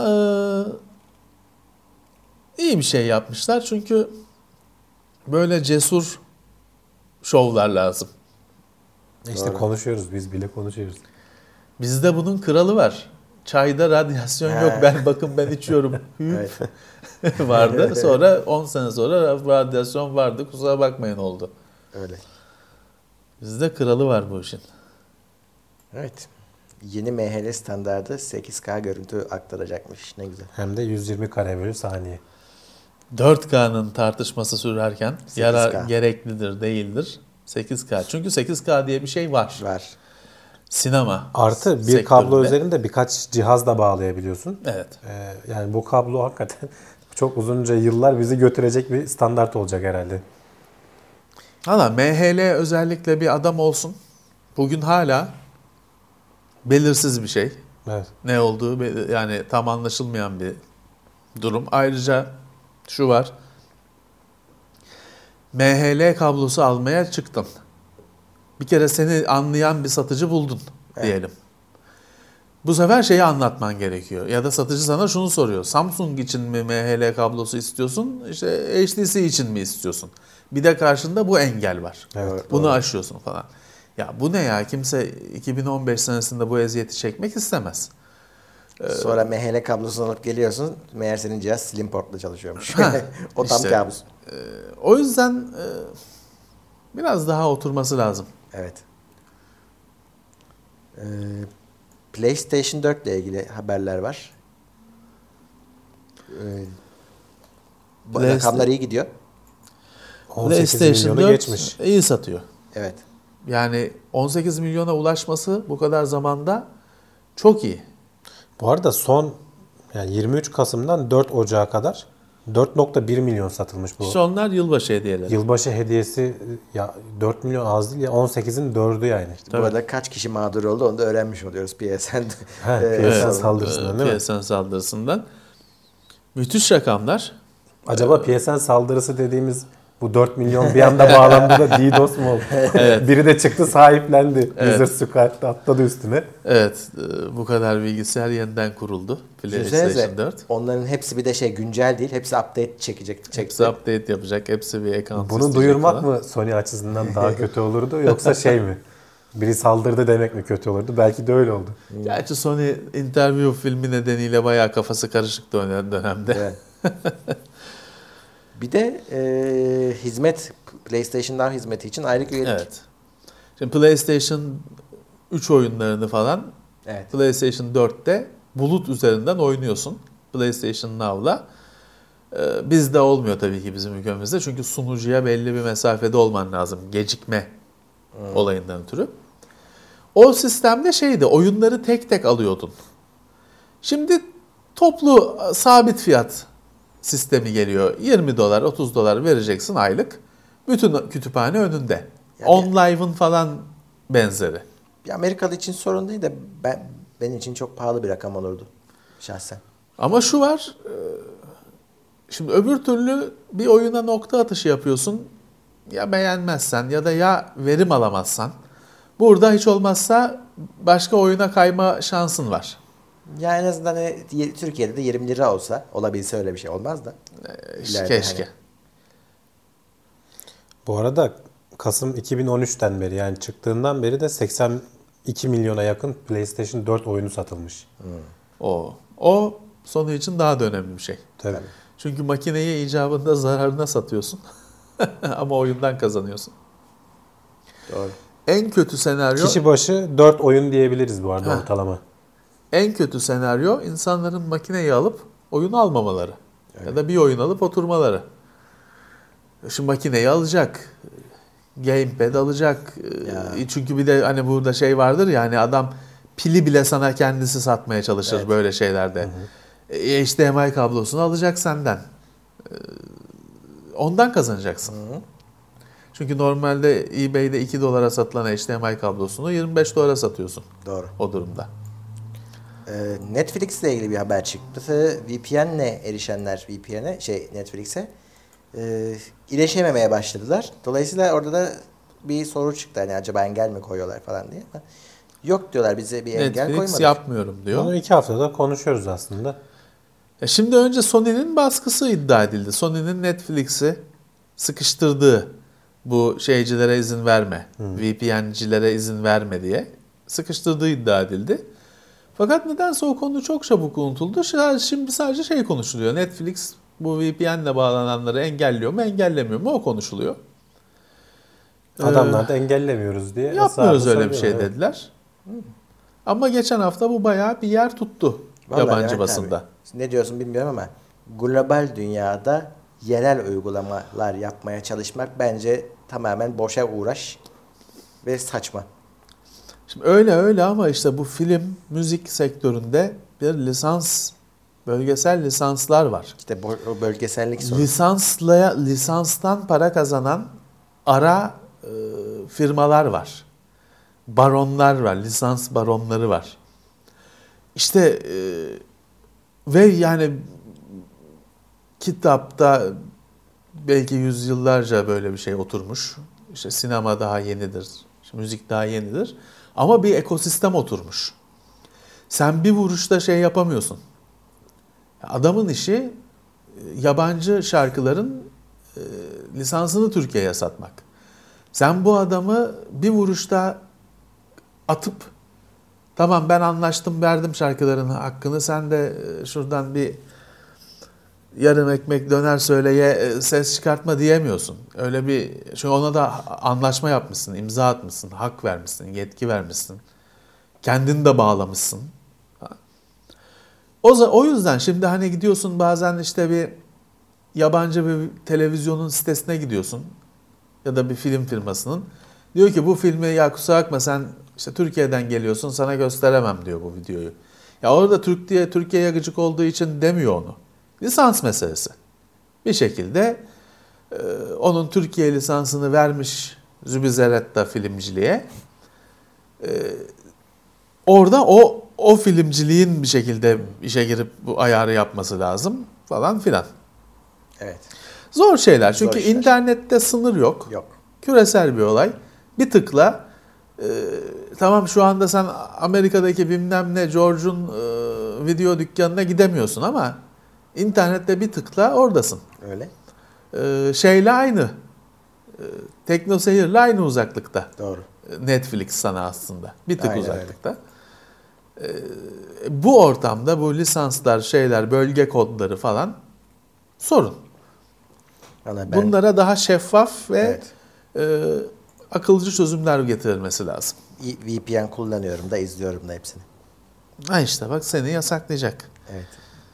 iyi bir şey yapmışlar çünkü böyle cesur şovlar lazım. İşte Doğru. konuşuyoruz, biz bile konuşuyoruz. Bizde bunun kralı var. Çayda radyasyon yok. Ben içiyorum. Evet. Vardı. Sonra 10 sene sonra radyasyon vardı. Kusura bakmayın oldu. Öyle. Bizde kralı var bu işin. Evet. Yeni MHL standardı 8K görüntü aktaracakmış. Ne güzel. Hem de 120 kare bölü saniye. 4K'nın tartışması sürerken 8K. yarar gereklidir, değildir. 8K. Çünkü 8K diye bir şey var. Var. Sinema Artı bir sektöründe. kablo üzerinde birkaç cihaz da bağlayabiliyorsun. Evet. Yani bu kablo hakikaten çok uzunca yıllar bizi götürecek bir standart olacak herhalde. Valla MHL özellikle bir adam olsun. Bugün hala belirsiz bir şey. Evet. Ne olduğu yani tam anlaşılmayan bir durum. Ayrıca şu var. MHL kablosu almaya çıktın. Bir kere seni anlayan bir satıcı buldun diyelim. Bu sefer şeyi anlatman gerekiyor. Ya da satıcı sana şunu soruyor. Samsung için mi MHL kablosu istiyorsun? İşte HTC için mi istiyorsun? Bir de karşında bu engel var. Evet, Bunu aşıyorsun falan. Ya bu ne ya? Kimse 2015 senesinde bu eziyeti çekmek istemez. Sonra MHL kablosunu alıp geliyorsun. Meğer senin cihaz Slim Port'la çalışıyormuş. O tam İşte, kabus. O yüzden biraz daha oturması lazım. Evet. PlayStation 4 ile ilgili haberler var. Rakamlar iyi gidiyor. 18 PlayStation milyonu 4 geçmiş. iyi satıyor. Evet. Yani 18 milyona ulaşması bu kadar zamanda çok iyi. Bu arada son yani 23 Kasım'dan 4 Ocağı kadar 4.1 milyon satılmış bu. İşte onlar yılbaşı hediyeleri. Yılbaşı hediyesi ya 4 milyon az değil ya 18'in 4'ü yani. Bu arada kaç kişi mağdur oldu onu da öğrenmiş oluyoruz PSN. PSN saldırısından değil mi? PSN saldırısından. Müthiş rakamlar. Acaba PSN saldırısı dediğimiz bu 4 milyon bir anda bağlandı da DDoS mu oldu? Biri de çıktı sahiplendi. User Squad atladı üstüne. Evet, bu kadar bilgisayar yeniden kuruldu. PlayStation 4. Onların hepsi bir de güncel değil. Hepsi update çekecek. Hepsi update yapacak. Hepsi bir account Bunu isteyecek duyurmak falan. mı Sony açısından daha kötü olurdu yoksa şey mi? Biri saldırdı demek mi kötü olurdu? Belki de öyle oldu. Gerçi Sony interview filmi nedeniyle bayağı kafası karışıktı o dönemde. Evet. Bir de hizmet PlayStation Now hizmeti için aylık üyelik. Evet. Şimdi PlayStation 3 oyunlarını falan Evet. PlayStation 4'te bulut üzerinden oynuyorsun. PlayStation Now'la. Bizde olmuyor tabii ki bizim ülkemizde. Çünkü sunucuya belli bir mesafede olman lazım. Gecikme olayından ötürü. O sistemde oyunları tek tek alıyordun. Şimdi toplu sabit fiyat sistemi geliyor. 20 dolar, 30 dolar vereceksin aylık. Bütün kütüphane önünde. Yani- OnLive'ın falan benzeri. Bir Amerikalı için sorun değil de benim için çok pahalı bir rakam olurdu şahsen. Ama şu var, şimdi öbür türlü bir oyuna nokta atışı yapıyorsun. Ya beğenmezsen ya da ya verim alamazsan. Burada hiç olmazsa başka oyuna kayma şansın var. Ya en azından Türkiye'de de 20 lira olsa, olabilse öyle bir şey olmaz da. İleride Keşke. hani. Bu arada Kasım 2013'ten beri yani çıktığından beri de 82 milyona yakın PlayStation 4 oyunu satılmış. O Sony için daha da önemli bir şey. Tabii. Çünkü makineyi icabında zararına satıyorsun. Ama oyundan kazanıyorsun. Doğru. En kötü senaryo Kişi başı 4 oyun diyebiliriz bu arada ortalama. En kötü senaryo insanların makineyi alıp oyun almamaları. Ya da bir oyun alıp oturmaları. Şu makineyi alacak. Gamepad alacak. Çünkü bir de hani burada vardır ya hani adam pili bile sana kendisi satmaya çalışır böyle şeylerde. HDMI kablosunu alacak senden. Ondan kazanacaksın. Çünkü normalde eBay'de 2 dolara satılan HDMI kablosunu 25 dolara satıyorsun. Doğru. O durumda. Netflix ile ilgili bir haber çıktı. VPN'le erişenler Netflix'e iletişememeye başladılar. Dolayısıyla orada da bir soru çıktı. Hani acaba engel mi koyuyorlar falan diye. Ama yok diyorlar, bize bir engel Netflix koymadık. yapmıyorum diyor. Bunu 2 haftada konuşuyoruz aslında. Şimdi önce Sony'nin baskısı iddia edildi. Sony'nin Netflix'i sıkıştırdığı bu şeycilere izin verme, VPN'cilere izin verme diye sıkıştırdığı iddia edildi. Fakat nedense o konu çok çabuk unutuldu. Şimdi sadece konuşuluyor. Netflix bu VPN'le bağlananları engelliyor mu, engellemiyor mu o konuşuluyor. Adamlar da engellemiyoruz diye. Yapmıyoruz öyle bir söylüyor, şey evet. dediler. Ama geçen hafta bu bayağı bir yer tuttu Vallahi yabancı evet basında. abi. Ne diyorsun bilmiyorum ama global dünyada yerel uygulamalar yapmaya çalışmak bence tamamen boşa uğraş ve saçma. Şimdi öyle ama işte bu film, müzik sektöründe bir bölgesel lisanslar var. İşte o bölgesellik sorunu. Lisanstan para kazanan ara firmalar var. Baronlar var, lisans baronları var. İşte ve yani kitapta belki yüzyıllarca böyle bir şey oturmuş. İşte sinema daha yenidir Şimdi müzik daha yenidir. Ama bir ekosistem oturmuş. Sen bir vuruşta şey yapamıyorsun. Adamın işi yabancı şarkıların lisansını Türkiye'ye satmak. Sen bu adamı bir vuruşta atıp tamam ben anlaştım verdim şarkıların hakkını sen de şuradan bir yarım ekmek döner söyleye ses çıkartma diyemiyorsun. Öyle bir çünkü ona da anlaşma yapmışsın, imza atmışsın, hak vermişsin, yetki vermişsin. Kendini de bağlamışsın. O yüzden şimdi hani gidiyorsun bazen işte bir yabancı bir televizyonun sitesine gidiyorsun ya da bir film firmasının. Diyor ki bu filmi ya kusura bakma sen işte Türkiye'den geliyorsun sana gösteremem diyor bu videoyu. Ya orada Türkiye'ye gıcık olduğu için demiyor onu. Lisans meselesi. Bir şekilde onun Türkiye lisansını vermiş Zübizeretta filmciliğe. Orada o filmciliğin bir şekilde işe girip bu ayarı yapması lazım falan filan. Evet. Zor şeyler çünkü Zor işler. İnternette sınır yok. Yok. Küresel bir olay. Bir tıkla tamam şu anda sen Amerika'daki bilmem ne George'un video dükkanına gidemiyorsun ama internette bir tıkla oradasın. Öyle. Şeyle aynı. Teknoseyir'le aynı uzaklıkta. Doğru. Netflix sana aslında. Bir tık Aynen uzaklıkta. Bu ortamda bu lisanslar, şeyler, bölge kodları falan sorun. Vallahi Bunlara daha şeffaf ve Evet. akılcı çözümler getirilmesi lazım. VPN kullanıyorum da izliyorum da hepsini. Ha işte bak seni yasaklayacak. Evet.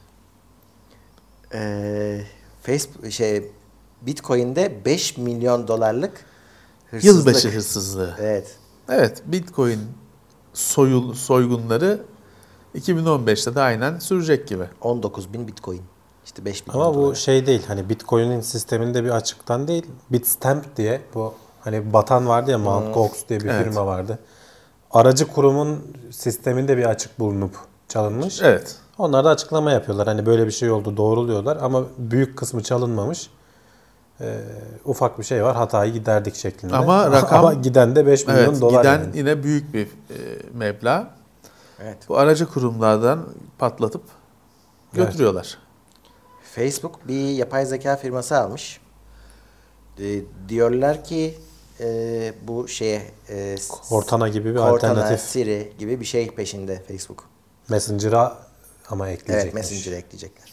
Facebook Bitcoin'de 5 milyon dolarlık hırsızlık. Yılbaşı hırsızlığı. Evet. Evet, Bitcoin soygunları 2015'te de aynen sürecek gibi. 19 bin Bitcoin. İşte 5 milyon Ama bu dolar. şey değil hani Bitcoin'in sisteminde bir açıktan değil. Bitstamp diye bu hani batan vardı ya Mt. Gox diye bir Evet. firma vardı. Aracı kurumun sisteminde bir açık bulunup çalınmış. Evet. Onlar da açıklama yapıyorlar. Hani böyle bir şey oldu doğruluyorlar ama büyük kısmı çalınmamış. Ufak bir şey var hatayı giderdik şeklinde. Ama rakam ama giden de 5 milyon evet, dolar. giden yani. yine büyük bir meblağ. Evet. Bu aracı kurumlardan patlatıp götürüyorlar. Facebook bir yapay zeka firması almış. Diyorlar ki bu Cortana gibi bir Cortana, alternatif. Siri gibi bir şey peşinde Facebook. Messenger'a ama ekleyecekmiş. Evet, Messenger'e ekleyecekler.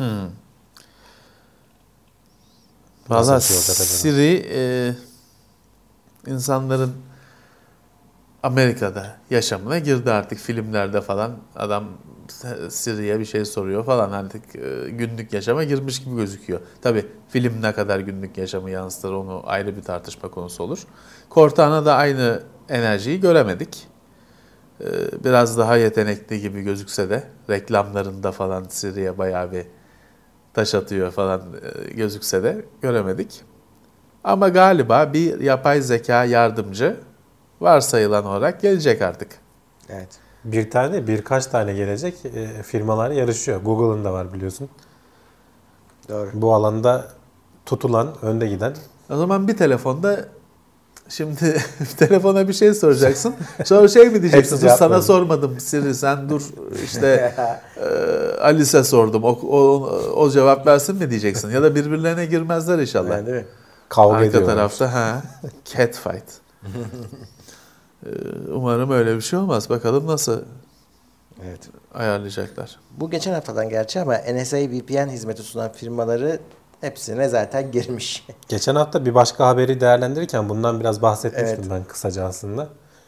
Valla Nasıl bir şey olacak acaba? Siri insanların Amerika'da yaşamına girdi artık filmlerde falan adam Siri'ye bir şey soruyor falan artık günlük yaşama girmiş gibi gözüküyor. Tabii film ne kadar günlük yaşamı yansıtır onu ayrı bir tartışma konusu olur. Cortana da aynı enerjiyi göremedik. Biraz daha yetenekli gibi gözükse de reklamlarında falan Siri'ye bayağı bir taş atıyor falan gözükse de göremedik. Ama galiba bir yapay zeka yardımcı varsayılan olarak gelecek artık. Evet. Birkaç tane gelecek firmalar yarışıyor. Google'ın da var biliyorsun. Doğru. Bu alanda tutulan, önde giden. O zaman bir telefonda şimdi telefona bir şey soracaksın. Sonra şey mi diyeceksin? Hepsi Dur cevap sana verin. sormadım Siri sen dur işte Alice'e sordum. O cevap versin mi diyeceksin? Ya da birbirlerine girmezler inşallah. Yani değil mi? Kavga Arka ediyorlar. tarafta cat fight. Umarım öyle bir şey olmaz. Bakalım nasıl Evet. ayarlayacaklar. Bu geçen haftadan gerçi ama NSA VPN hizmeti sunan firmaları hepsine zaten girmiş. Geçen hafta bir başka haberi değerlendirirken bundan biraz bahsetmiştim Evet. ben kısaca aslında.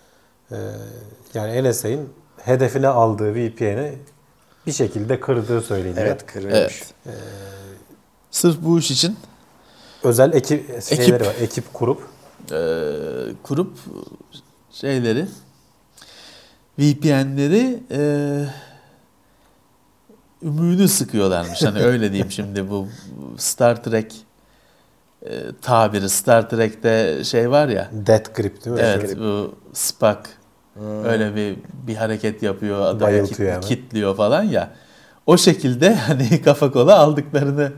Yani NSA'in hedefine aldığı VPN'i bir şekilde kırdığı söyleniyor. Evet, kırılmış. Evet. Sırf bu iş için Özel şeyleri var. Ekip kurup şeyleri VPN'leri ümüğünü sıkıyorlarmış. Hani öyle diyeyim şimdi bu Star Trek tabiri. Star Trek'te şey var ya. Death Grip değil mi? Evet bu Spock öyle bir hareket yapıyor. Adaya Bayıltıyor hemen. kitliyor falan ya. O şekilde hani kafa kola aldıklarını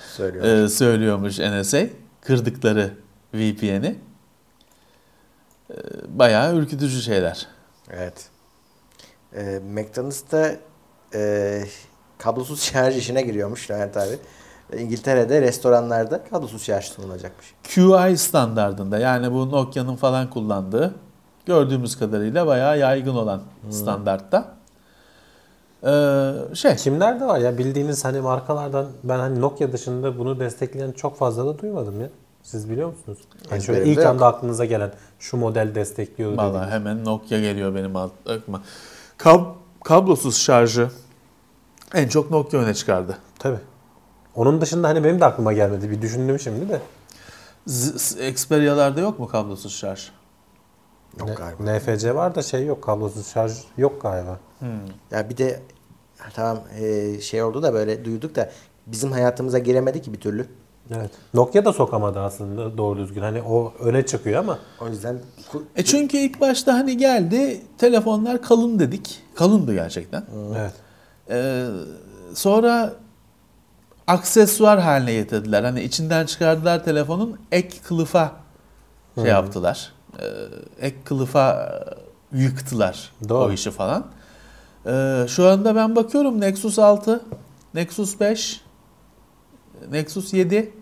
Söylüyor. söylüyormuş NSA. Kırdıkları VPN'i. bayağı ürkütücü şeyler. Evet. McDonald's da kablosuz şarj işine giriyormuş Levent abi. İngiltere'de restoranlarda kablosuz şarj sunulacakmış. QI standardında, yani bu Nokia'nın falan kullandığı, gördüğümüz kadarıyla bayağı yaygın olan standartta. Kimler de var ya bildiğiniz hani markalardan, ben hani Nokia dışında bunu destekleyen çok fazla da duymadım ya. Siz biliyor musunuz? Hani şöyle Ezberimde ilk yok. anda aklınıza gelen şu model destekliyor Vallahi dediğiniz. hemen Nokia geliyor benim aklıma. Kablosuz şarjı en çok Nokia öne çıkardı. Tabii. Onun dışında hani benim de aklıma gelmedi. Bir düşündüm şimdi de. Xperia'larda yok mu kablosuz şarj? Yok galiba. NFC var da şey yok. Kablosuz şarj yok galiba. Ya bir de tamam şey oldu da böyle duyduk da bizim hayatımıza giremedi ki bir türlü. Evet. Nokia da sokamadı aslında doğru düzgün. Hani o öne çıkıyor ama O yüzden Çünkü ilk başta hani geldi, telefonlar kalın dedik. Kalındı gerçekten. evet. Sonra aksesuar haline getirdiler. Hani içinden çıkardılar telefonun, ek kılıfa şey yaptılar. Ek kılıfa yıktılar Doğru. o işi falan. Şu anda ben bakıyorum, Nexus 6, Nexus 5, Nexus 7,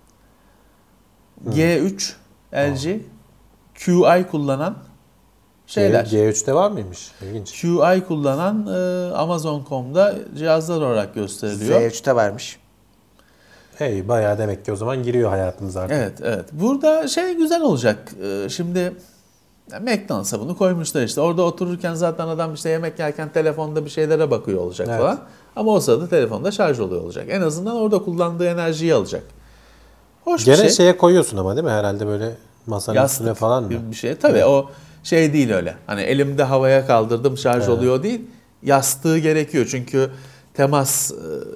G3, LG, QI kullanan şeyler. G3'te var mıymış? İlginç. QI kullanan Amazon.com'da cihazlar olarak gösteriliyor. Z3'te varmış. Hey bayağı demek ki o zaman giriyor hayatımıza artık. Evet, evet. Burada şey güzel olacak. Şimdi McDonald's'a bunu koymuşlar işte. Orada otururken zaten adam işte yemek yerken telefonda bir şeylere bakıyor olacak Evet. falan. Ama o sırada telefonda şarj oluyor olacak. En azından orada kullandığı enerjiyi alacak. Hoş Gene bir şey. şeye koyuyorsun ama değil mi? Herhalde böyle masanın Yastık üstüne falan mı? gibi bir şey. Tabii o şey değil öyle. Hani elimde havaya kaldırdım şarj oluyor değil. Yastığı gerekiyor çünkü temas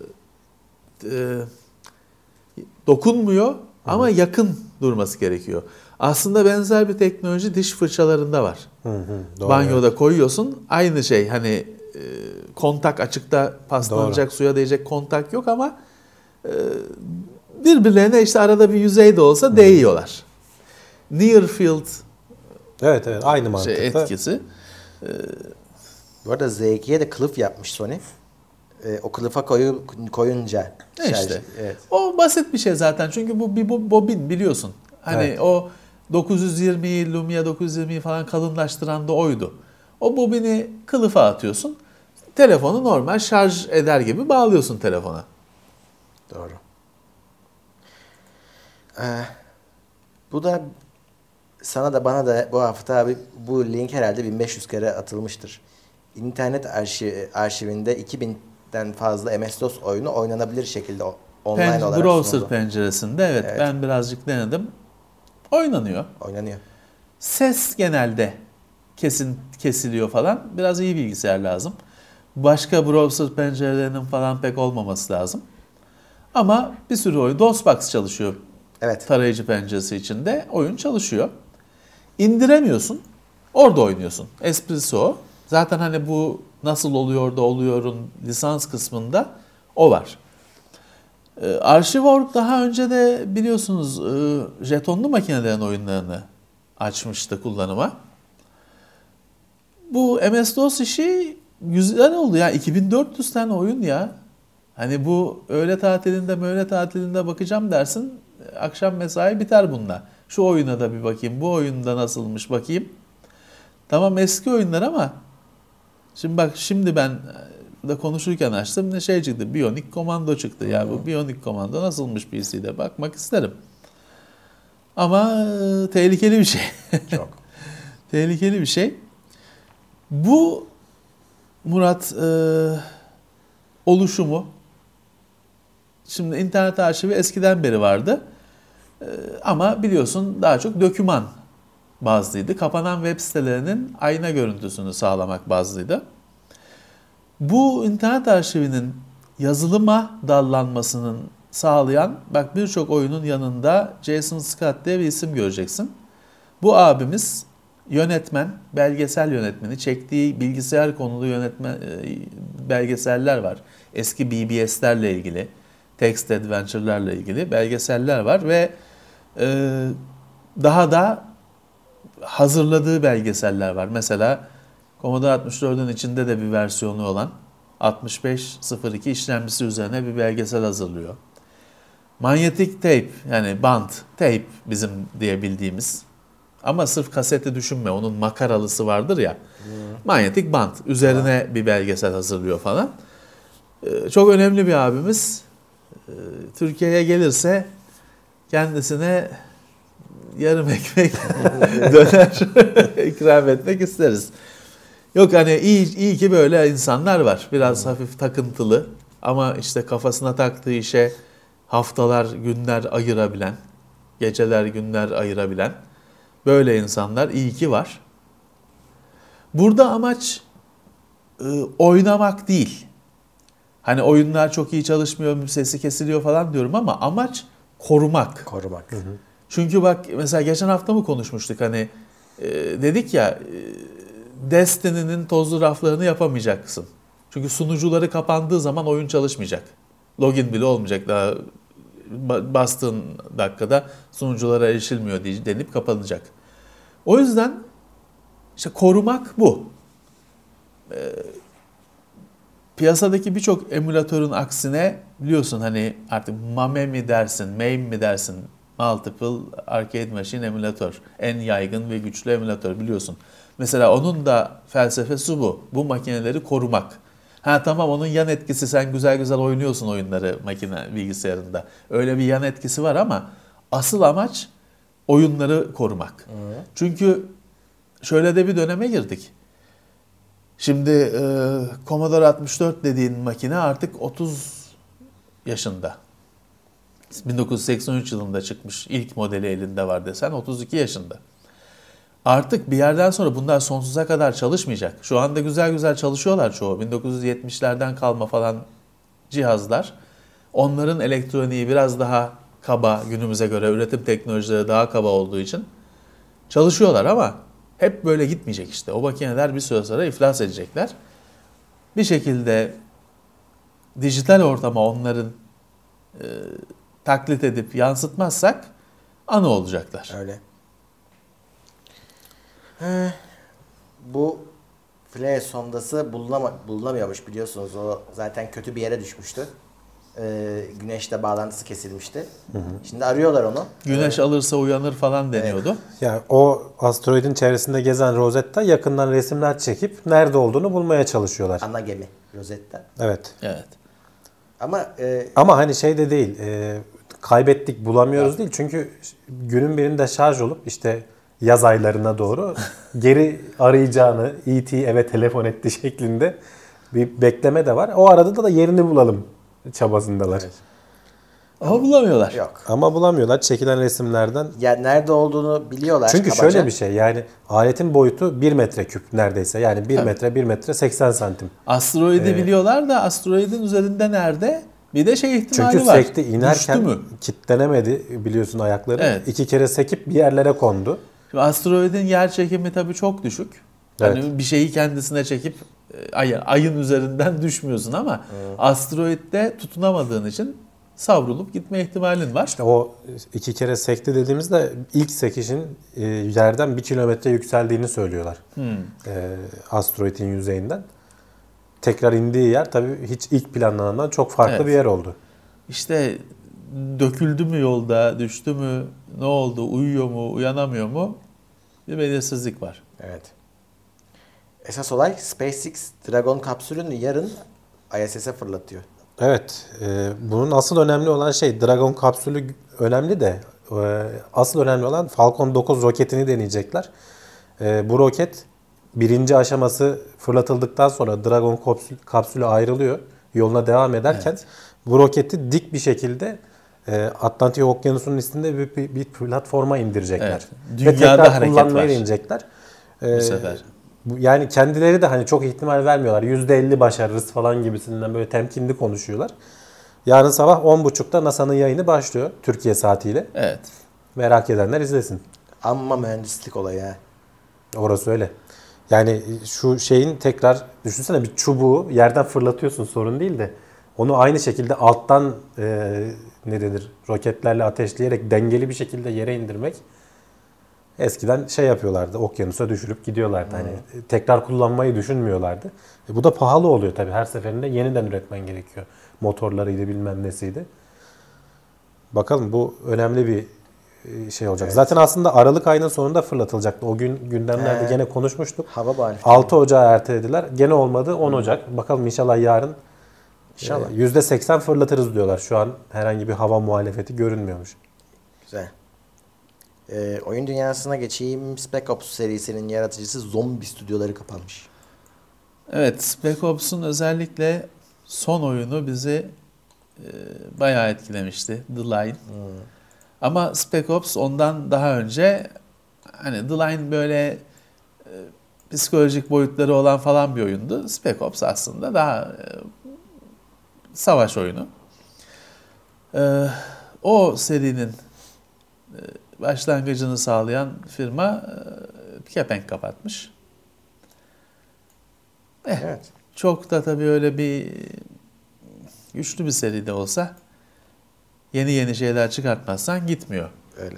dokunmuyor ama yakın durması gerekiyor. Aslında benzer bir teknoloji diş fırçalarında var. Doğru, Banyoda evet. koyuyorsun, aynı şey, hani kontak açıkta paslanacak, suya değecek kontak yok ama birbirlerine işte arada bir yüzey de olsa değiyorlar. Near field Evet evet aynı mantıkta. etkisi. Bu arada Z2'ye de kılıf yapmış Sony. O kılıfa koyunca şarj. İşte. Evet. O basit bir şey zaten çünkü bu bir bobin biliyorsun. Hani Evet. o 920'yi, Lumia 920'yi falan kalınlaştıran da oydu. O bobini kılıfa atıyorsun. Telefonu normal şarj eder gibi bağlıyorsun telefona. Doğru. Bu da sana da bana da bu hafta abi bu link herhalde 1500 kere atılmıştır. İnternet arşivinde 2000'den fazla MS-DOS oyunu oynanabilir şekilde online olarak Browser sunuldu. penceresinde evet, Evet. ben birazcık denedim. Oynanıyor. Oynanıyor. Ses genelde kesiliyor falan. Biraz iyi bilgisayar lazım. Başka browser pencerelerinin falan pek olmaması lazım. Ama bir sürü oyun. DOSBox çalışıyor Evet. tarayıcı penceresi içinde. Oyun çalışıyor. İndiremiyorsun. Orada oynuyorsun. Esprisi o. Zaten hani bu nasıl oluyor da oluyorun lisans kısmında o var. Archive.org daha önce de biliyorsunuz jetonlu makinelerin oyunlarını açmıştı kullanıma. Bu MS-DOS işi güzel oldu ya. 2400 tane oyun ya. Hani bu öğle tatilinde bakacağım dersin. Akşam mesai biter bununla. Şu oyuna da bir bakayım. Bu oyunda nasılmış bakayım. Tamam eski oyunlar ama şimdi ben da konuşurken açtım ne şey çıktı. Bionic Commando çıktı. Ya bu Bionic Commando nasılmış PC'de bakmak isterim. Ama tehlikeli bir şey. Çok. Tehlikeli bir şey. Bu Murat oluşumu, şimdi internet arşivi eskiden beri vardı. Ama biliyorsun daha çok doküman bazlıydı. Kapanan web sitelerinin ayna görüntüsünü sağlamak bazlıydı. Bu internet arşivinin yazılıma dallanmasının sağlayan, bak birçok oyunun yanında Jason Scott diye bir isim göreceksin. Bu abimiz yönetmen, belgesel yönetmeni, çektiği bilgisayar konulu belgeseller var. Eski BBS'lerle ilgili, text adventure'larla ilgili belgeseller var ve daha da hazırladığı belgeseller var. Mesela Commodore 64'ün içinde de bir versiyonu olan 6502 işlemcisi üzerine bir belgesel hazırlıyor. Manyetik tape, yani band, tape bizim diye bildiğimiz. Ama sırf kaseti düşünme, onun makaralısı vardır ya. Manyetik band üzerine bir belgesel hazırlıyor falan. Çok önemli bir abimiz. Türkiye'ye gelirse kendisine yarım ekmek döner ikram etmek isteriz. Yok hani iyi ki böyle insanlar var. Biraz hafif takıntılı ama işte kafasına taktığı işe haftalar, günler ayırabilen, geceler, günler ayırabilen böyle insanlar iyi ki var. Burada amaç oynamak değil. Hani oyunlar çok iyi çalışmıyor, sesi kesiliyor falan diyorum ama amaç korumak. Korumak. Çünkü bak mesela geçen hafta mı konuşmuştuk hani dedik ya Destiny'nin tozlu raflarını yapamayacaksın. Çünkü sunucuları kapandığı zaman oyun çalışmayacak. Login bile olmayacak, daha bastığın dakikada sunuculara erişilmiyor denip kapanacak. O yüzden işte korumak bu. Piyasadaki birçok emülatörün aksine biliyorsun hani artık MAME mi dersin, MAME mi dersin, Multiple Arcade Machine emülatör. En yaygın ve güçlü emülatör biliyorsun. Mesela onun da felsefesi bu. Bu makineleri korumak. Ha tamam, onun yan etkisi, sen güzel güzel oynuyorsun oyunları makine bilgisayarında. Öyle bir yan etkisi var ama asıl amaç oyunları korumak. Çünkü şöyle de bir döneme girdik. Şimdi Commodore 64 dediğin makine artık 30 yaşında. 1983 yılında çıkmış, ilk modeli elinde var desen 32 yaşında. Artık bir yerden sonra bunlar sonsuza kadar çalışmayacak. Şu anda güzel güzel çalışıyorlar çoğu. 1970'lerden kalma falan cihazlar. Onların elektroniği biraz daha kaba, günümüze göre üretim teknolojileri daha kaba olduğu için çalışıyorlar ama hep böyle gitmeyecek işte. O makineler bir süre sonra iflas edecekler. Bir şekilde dijital ortama onların taklit edip yansıtmazsak anı olacaklar. Öyle. Bu flare sondası bulunamıyormuş biliyorsunuz. O zaten kötü bir yere düşmüştü. Güneşle bağlantısı kesilmişti. Şimdi arıyorlar onu. Güneş alırsa uyanır falan deniyordu. Yani o asteroidin çevresinde gezen Rosetta yakından resimler çekip nerede olduğunu bulmaya çalışıyorlar. Ana gemi Rosetta. Evet. Evet. Ama hani şey de değil, kaybettik bulamıyoruz değil. Çünkü günün birinde şarj olup işte yaz aylarına doğru geri arayacağını, E.T. eve telefon etti şeklinde bir bekleme de var. O arada da yerini bulalım çabasındalar. Evet. Ama bulamıyorlar. Yok. Ama bulamıyorlar çekilen resimlerden. Yani nerede olduğunu biliyorlar. Çünkü kabaca. şöyle bir şey, yani aletin boyutu 1 metreküp neredeyse. Yani 1 metre 1 metre 80 santim. Asteroidi biliyorlar da asteroidin üzerinde nerede? Bir de şey ihtimali Çünkü var. sekti, inerken kitlenemedi biliyorsun ayakları. Evet. 2 kere sekip bir yerlere kondu. Şimdi asteroidin yer çekimi tabii çok düşük. Yani Evet. bir şeyi kendisine çekip ayın üzerinden düşmüyorsun ama asteroidde tutunamadığın için savrulup gitme ihtimalin var. İşte o 2 kere sekti dediğimizde ilk sekişin yerden 1 kilometre yükseldiğini söylüyorlar. Asteroidin yüzeyinden. Tekrar indiği yer tabii hiç ilk planlanandan çok farklı bir yer oldu. İşte döküldü mü yolda, düştü mü, ne oldu, uyuyor mu, uyanamıyor mu? Bir belirsizlik var. Evet. Esas olay SpaceX Dragon kapsülünü yarın ISS'e fırlatıyor. Evet. Bunun asıl önemli olan şey, Dragon kapsülü önemli de asıl önemli olan Falcon 9 roketini deneyecekler. Bu roket birinci aşaması fırlatıldıktan sonra Dragon kapsülü ayrılıyor. Yoluna devam ederken bu roketi dik bir şekilde Atlantik Okyanusu'nun üstünde bir platforma indirecekler. Evet. Ve Dünyada tekrar hareket kullanmaya var. deneyecekler. Bu sefer. Yani kendileri de hani çok ihtimal vermiyorlar. %50 başarırız falan gibisinden böyle temkinli konuşuyorlar. Yarın sabah 10.30'da NASA'nın yayını başlıyor Türkiye saatiyle. Evet. Merak edenler izlesin. Amma mühendislik olayı ha. Orası öyle. Yani şu şeyin tekrar düşünsene, bir çubuğu yerden fırlatıyorsun, sorun değil de onu aynı şekilde alttan roketlerle ateşleyerek dengeli bir şekilde yere indirmek Eskiden şey yapıyorlardı, okyanusa düşürüp gidiyorlardı. Hani tekrar kullanmayı düşünmüyorlardı. Bu da pahalı oluyor tabii. Her seferinde yeniden üretmen gerekiyor. Motorlarıydı, bilmem nesiydi. Bakalım, bu önemli bir şey olacak. Evet. Zaten aslında Aralık ayının sonunda fırlatılacaktı. O gün gündemlerde gene konuşmuştuk. Hava muhalefeti. 6 Ocağı ertelediler. Gene olmadı, 10 Ocak. Bakalım, inşallah yarın İnşallah. %80 fırlatırız diyorlar. Şu an herhangi bir hava muhalefeti görünmüyormuş. Güzel. Oyun dünyasına geçeyim. Spec Ops serisinin yaratıcısı Zombi stüdyoları kapanmış. Evet, Spec Ops'un özellikle son oyunu bizi bayağı etkilemişti. The Line. Ama Spec Ops ondan daha önce, hani The Line böyle psikolojik boyutları olan falan bir oyundu. Spec Ops aslında daha savaş oyunu. O serinin başlangıcını sağlayan firma kepenk kapatmış. Evet. Çok da tabii öyle bir güçlü bir seri de olsa yeni şeyler çıkartmazsan gitmiyor. Öyle.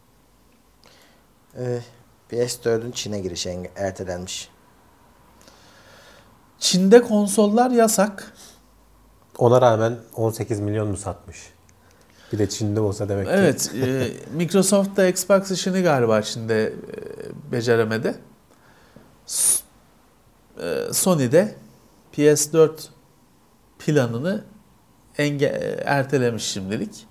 PS4'ün Çin'e girişi ertelenmiş. Çin'de konsollar yasak. Ona rağmen 18 milyon mu satmış? Bir de Çin'de olsa demek ki. Evet, Microsoft da Xbox işini galiba Çin'de beceremedi. Sony de PS4 planını ertelemiş şimdilik.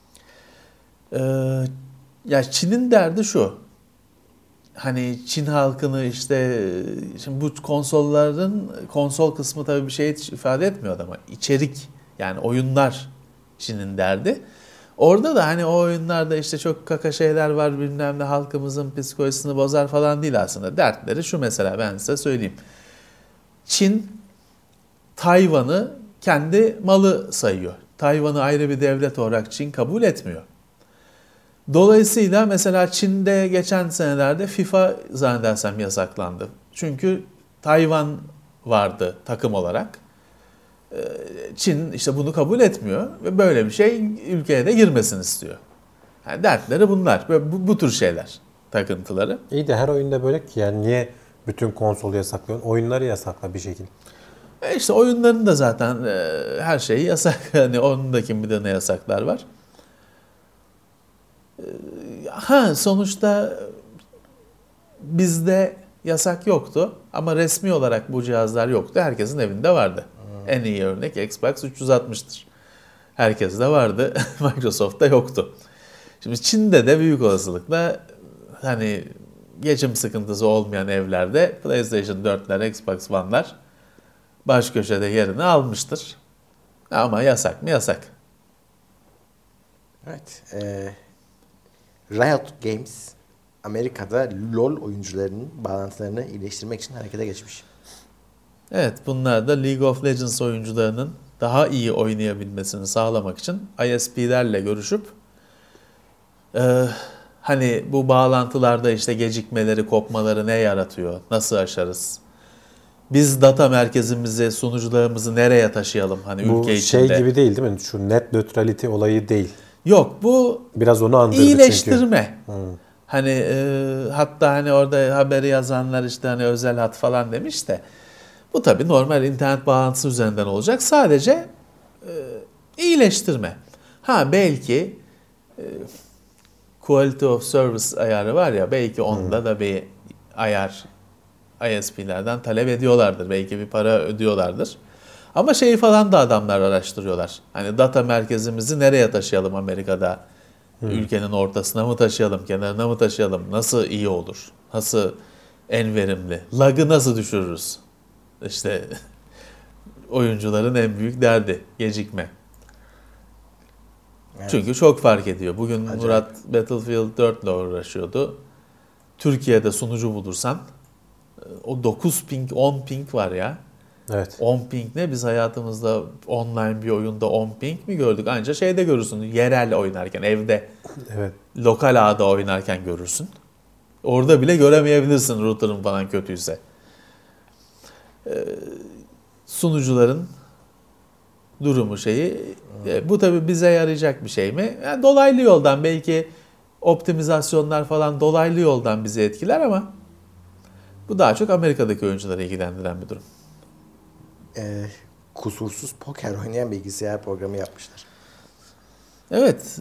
Ya Çin'in derdi şu. Hani Çin halkını işte, şimdi bu konsol kısmı tabii bir şey ifade etmiyor ama içerik, yani oyunlar Çin'in derdi. Orada da hani o oyunlarda işte çok kaka şeyler var, bilmem ne, halkımızın psikolojisini bozar falan değil aslında. Dertleri şu, mesela ben size söyleyeyim. Çin Tayvan'ı kendi malı sayıyor. Tayvan'ı ayrı bir devlet olarak Çin kabul etmiyor. Dolayısıyla mesela Çin'de geçen senelerde FIFA zannedersem yasaklandı. Çünkü Tayvan vardı takım olarak. Çin işte bunu kabul etmiyor ve böyle bir şey ülkeye de girmesini istiyor. Yani dertleri bunlar. Bu tür şeyler, takıntıları. İyi de her oyunda böyle ki, yani niye bütün konsolu yasaklıyorsun? Oyunları yasakla bir şekilde. İşte oyunların da zaten her şeyi yasak. Hani onun da kim bilir ne yasaklar var. Sonuçta bizde yasak yoktu ama resmi olarak bu cihazlar yoktu. Herkesin evinde vardı. En iyi örnek Xbox 360'tır. Herkes de vardı. Microsoft'ta yoktu. Şimdi Çin'de de büyük olasılıkla hani geçim sıkıntısı olmayan evlerde PlayStation 4'ler, Xbox One'lar baş köşede yerini almıştır. Ama yasak mı? Yasak. Evet. Riot Games Amerika'da LoL oyuncularının bağlantılarını iyileştirmek için harekete geçmiş. Evet, bunlar da League of Legends oyuncularının daha iyi oynayabilmesini sağlamak için ISP'lerle görüşüp hani bu bağlantılarda işte gecikmeleri, kopmaları ne yaratıyor, nasıl aşarız? Biz data merkezimizi, sunucularımızı nereye taşıyalım hani Bu ülke şey içinde? gibi değil mi? Şu net neutrality olayı değil. Yok, bu Biraz onu andırdı iyileştirme. çünkü. Hani hatta hani orada haberi yazanlar işte hani özel hat falan demiş de bu tabii normal internet bağlantısı üzerinden olacak. Sadece iyileştirme. Belki quality of service ayarı var ya, belki onda da bir ayar ISP'lerden talep ediyorlardır. Belki bir para ödüyorlardır. Ama şeyi falan da adamlar araştırıyorlar. Hani data merkezimizi nereye taşıyalım Amerika'da? Ülkenin ortasına mı taşıyalım, kenarına mı taşıyalım? Nasıl iyi olur? Nasıl en verimli? Lag'ı nasıl düşürürüz? İşte oyuncuların en büyük derdi gecikme. Evet. Çünkü çok fark ediyor. Bugün Acayip. Murat Battlefield 4 ile uğraşıyordu. Türkiye'de sunucu bulursan o 9 ping, 10 ping var ya. Evet. 10 ping ne? Biz hayatımızda online bir oyunda 10 ping mi gördük? Ancak şeyde görürsün, yerel oynarken, evde, Evet. lokal ağda oynarken görürsün. Orada bile göremeyebilirsin router'ın falan kötüyse. Sunucuların durumu şeyi. Bu tabii bize yarayacak bir şey mi? Yani dolaylı yoldan belki optimizasyonlar falan dolaylı yoldan bizi etkiler ama bu daha çok Amerika'daki oyuncuları ilgilendiren bir durum. Kusursuz poker oynayan bilgisayar programı yapmışlar. Evet,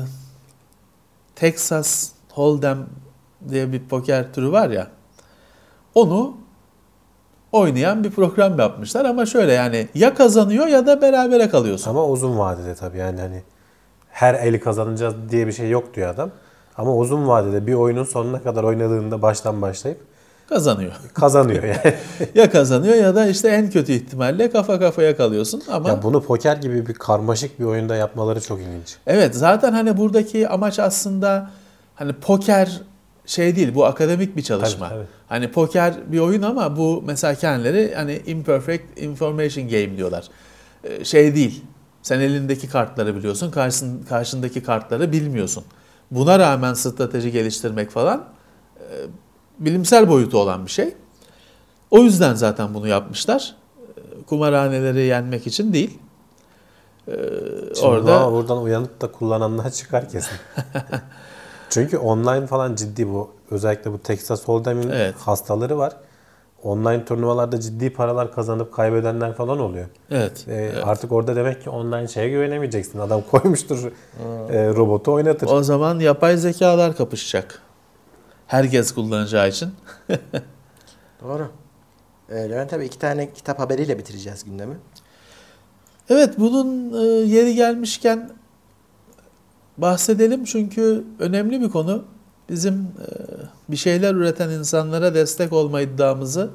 Texas Hold'em diye bir poker türü var ya, onu oynayan bir program yapmışlar ama şöyle yani ya kazanıyor ya da berabere kalıyorsun. Ama uzun vadede tabii yani hani her eli kazanacağız diye bir şey yok diyor adam. Ama uzun vadede bir oyunun sonuna kadar oynadığında baştan başlayıp Kazanıyor. kazanıyor yani. Ya kazanıyor ya da işte en kötü ihtimalle kafa kafaya kalıyorsun ama Ya bunu poker gibi bir karmaşık bir oyunda yapmaları çok ilginç. evet, zaten hani buradaki amaç aslında hani poker şey değil, bu akademik bir çalışma. Tabii. Hani poker bir oyun ama bu mesela kendileri hani imperfect information game diyorlar. Şey değil. Sen elindeki kartları biliyorsun, karşındaki kartları bilmiyorsun. Buna rağmen strateji geliştirmek falan bilimsel boyutu olan bir şey. O yüzden zaten bunu yapmışlar. Kumarhaneleri yenmek için değil. Şimdi Orada buradan uyanıp da kullananlar çıkar kesin. Çünkü online falan ciddi bu. Özellikle bu Texas Hold'em'in Evet. hastaları var. Online turnuvalarda ciddi paralar kazanıp kaybedenler falan oluyor. evet. Artık orada demek ki online şeye güvenemeyeceksin. Adam koymuştur robotu oynatır. O zaman yapay zekalar kapışacak. Herkes kullanacağı için. Doğru. Levent abi 2 tane kitap haberiyle bitireceğiz gündemi. Evet, bunun yeri gelmişken bahsedelim çünkü önemli bir konu. Bizim bir şeyler üreten insanlara destek olma iddiamızı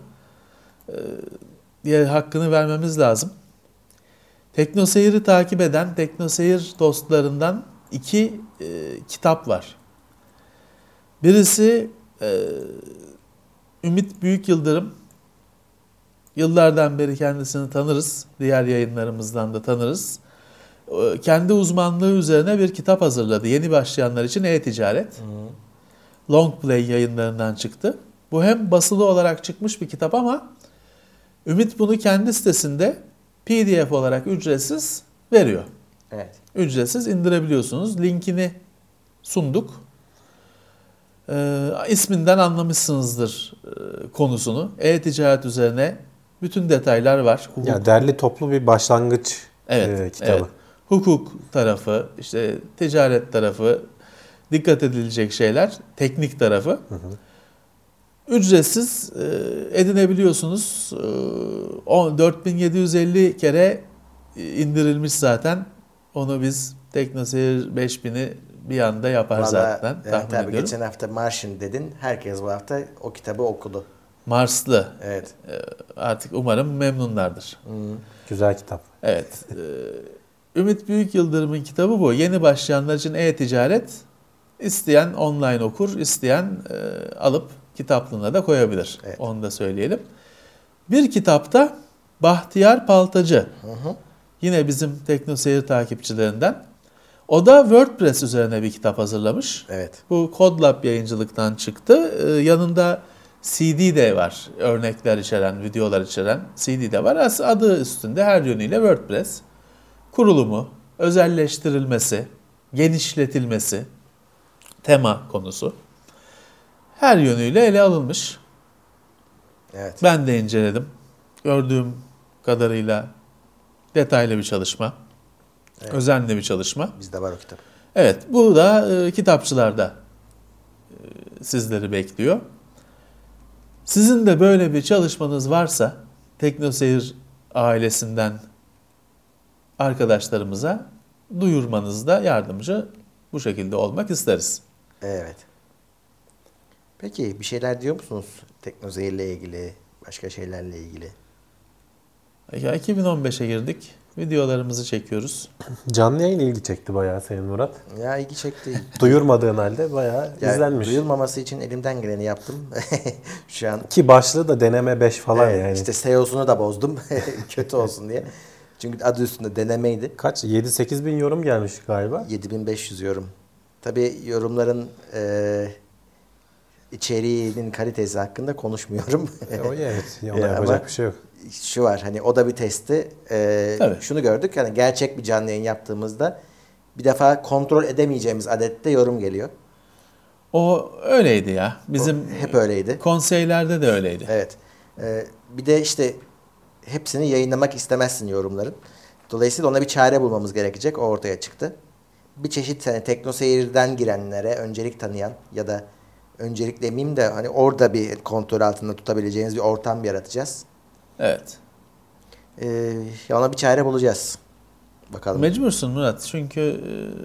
hakkını vermemiz lazım. TeknoSeyir'i takip eden TeknoSeyir dostlarından 2 kitap var. Birisi Ümit Büyükyıldırım. Yıllardan beri kendisini tanırız. Diğer yayınlarımızdan da tanırız. Kendi uzmanlığı üzerine bir kitap hazırladı. Yeni başlayanlar için e-ticaret. Longplay yayınlarından çıktı. Bu hem basılı olarak çıkmış bir kitap ama Ümit bunu kendi sitesinde PDF olarak ücretsiz veriyor. Evet. Ücretsiz indirebiliyorsunuz. Linkini sunduk. İsminden anlamışsınızdır konusunu. E-ticaret üzerine bütün detaylar var. Hukuk, Ya derli toplu bir başlangıç kitabı. evet. Hukuk tarafı, işte ticaret tarafı, dikkat edilecek şeyler, teknik tarafı. Ücretsiz edinebiliyorsunuz. 4750 kere indirilmiş zaten. Onu biz TeknoSeyir 5000'i bir anda yapar zaten. Levent Tahmin abi ediyorum. geçen hafta Martian dedin. Herkes bu hafta o kitabı okudu. Marslı. Evet. Artık umarım memnunlardır. Güzel kitap. Evet. Ümit Büyükyıldırım'ın kitabı bu. Yeni başlayanlar için e-ticaret. İsteyen online okur, isteyen alıp kitaplığına da koyabilir. Evet. Onu da söyleyelim. Bir kitapta Bahtiyar Paltacı. Yine bizim TeknoSeyir takipçilerinden. O da WordPress üzerine bir kitap hazırlamış. Evet. Bu CodeLab yayıncılıktan çıktı. Yanında CD de var. Örnekler içeren, videolar içeren CD de var. Adı üstünde her yönüyle WordPress. Kurulumu, özelleştirilmesi, genişletilmesi, tema konusu her yönüyle ele alınmış. Evet. Ben de inceledim. Gördüğüm kadarıyla detaylı bir çalışma. Evet. Özenli bir çalışma. Bizde var o kitap. Evet, bu da kitapçılarda sizleri bekliyor. Sizin de böyle bir çalışmanız varsa TeknoSeyir ailesinden arkadaşlarımıza duyurmanızda yardımcı bu şekilde olmak isteriz. Evet. Peki bir şeyler diyor musunuz TeknoSeyir'le ilgili, başka şeylerle ilgili? Ya 2015'e girdik. Videolarımızı çekiyoruz. Canlı yayın ilgi çekti bayağı senin Murat. Ya ilgi çekti. Duyurmadığın halde bayağı Ya, izlenmiş. duyulmaması için elimden geleni yaptım. Şu an Ki başlığı da deneme 5 falan evet, yani. işte SEO'sunu da bozdum. Kötü olsun diye. Çünkü adı üstünde denemeydi. Kaç? 7-8 bin yorum gelmiş galiba. 7500 yorum. Tabii yorumların içeriğinin kalitesi hakkında konuşmuyorum. O evet. Ona Ama yapacak bir şey yok. Şu var hani o da bir testi. Tabii. Şunu gördük hani gerçek bir canlı yayın yaptığımızda bir defa kontrol edemeyeceğimiz adette yorum geliyor. O öyleydi ya. Bizim Hep öyleydi. konseylerde de öyleydi. Evet. Bir de işte hepsini yayınlamak istemezsin yorumların. Dolayısıyla ona bir çare bulmamız gerekecek. O ortaya çıktı. Bir çeşit hani teknoseyirden girenlere öncelik tanıyan ya da öncelik demeyeyim de hani orada bir kontrol altında tutabileceğiniz bir ortam yaratacağız. Evet. Ona bir çare bulacağız. Bakalım. Mecbursun Murat. Çünkü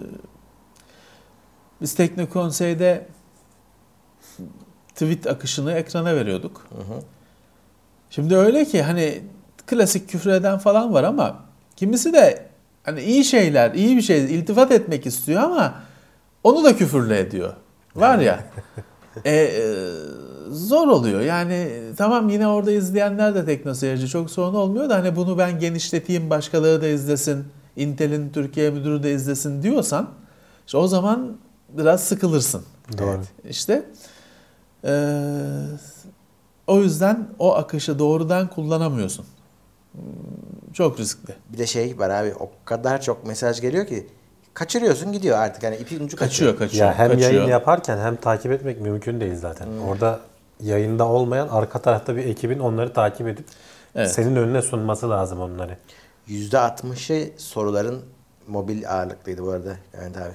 biz Teknokonsey'de tweet akışını ekrana veriyorduk. Şimdi öyle ki hani klasik küfreden falan var ama kimisi de hani iyi şeyler, iyi bir şey iltifat etmek istiyor ama onu da küfürle ediyor. Var ya. Zor oluyor. Yani tamam yine orada izleyenler de teknoseyirci çok sorun olmuyor da hani bunu ben genişleteyim başkaları da izlesin. Intel'in Türkiye müdürü de izlesin diyorsan işte o zaman biraz sıkılırsın. Doğru. Evet. İşte o yüzden o akışı doğrudan kullanamıyorsun. Çok riskli. Bir de şey var abi, o kadar çok mesaj geliyor ki kaçırıyorsun gidiyor artık, hani ipin ucu kaçıyor. Kaçıyor. Ya hem kaçıyor. yayın yaparken hem takip etmek mümkün değil zaten. Orada yayında olmayan arka tarafta bir ekibin onları takip edip Evet. senin önüne sunması lazım onları. %60'ı soruların mobil ağırlıklıydı bu arada Levent abi.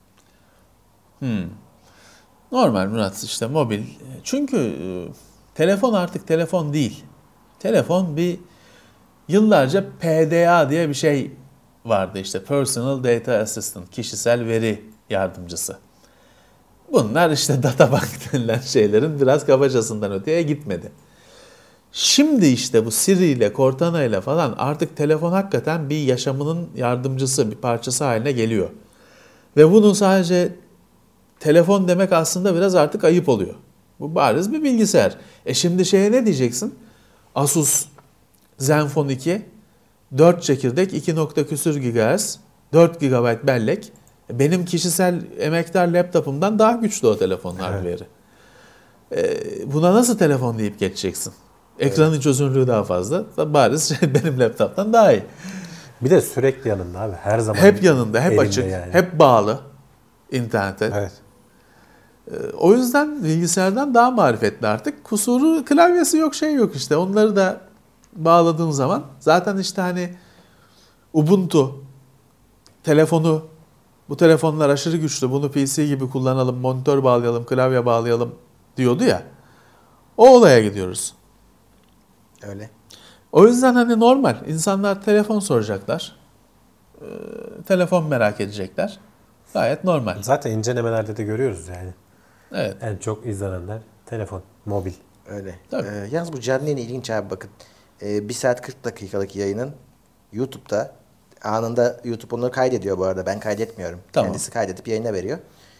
Normal Murat, işte mobil. Çünkü telefon artık telefon değil. Telefon bir yıllarca PDA diye bir şey vardı, işte Personal Data Assistant, kişisel veri yardımcısı. Bunlar işte databank denilen şeylerin biraz kabacasından öteye gitmedi. Şimdi işte bu Siri ile Cortana ile falan artık telefon hakikaten bir yaşamının yardımcısı, bir parçası haline geliyor. Ve bunu sadece telefon demek aslında biraz artık ayıp oluyor. Bu bariz bir bilgisayar. Şimdi şeye ne diyeceksin? Asus Zenfone 2, 4 çekirdek, 2 nokta küsür GHz, 4 GB bellek. Benim kişisel emektar laptopumdan daha güçlü o telefonun hardware'i. Buna nasıl telefon deyip geçeceksin? Ekranın çözünürlüğü daha fazla. Bariz benim laptoptan daha iyi. Bir de sürekli yanında abi. Her zaman Hep yanında, hep elinde açık, yani. hep bağlı internete. Evet. O yüzden bilgisayardan daha marifetli artık. Kusuru, klavyesi yok, şey yok işte. Onları da bağladığın zaman zaten işte hani Ubuntu telefonu, bu telefonlar aşırı güçlü, bunu PC gibi kullanalım, monitör bağlayalım, klavye bağlayalım diyordu ya. O olaya gidiyoruz. Öyle. O yüzden hani normal. İnsanlar telefon soracaklar. Telefon merak edecekler. Gayet normal. Zaten incelemelerde de görüyoruz yani. Evet. En çok izlenenler telefon, mobil. Öyle. Tabii. Yalnız bu canlı yayın ilginç abi, bakın. 1 saat 40 dakikalık yayının YouTube'da anında, YouTube onları kaydediyor bu arada. Ben kaydetmiyorum. Tamam. Kendisi kaydedip yayına veriyor.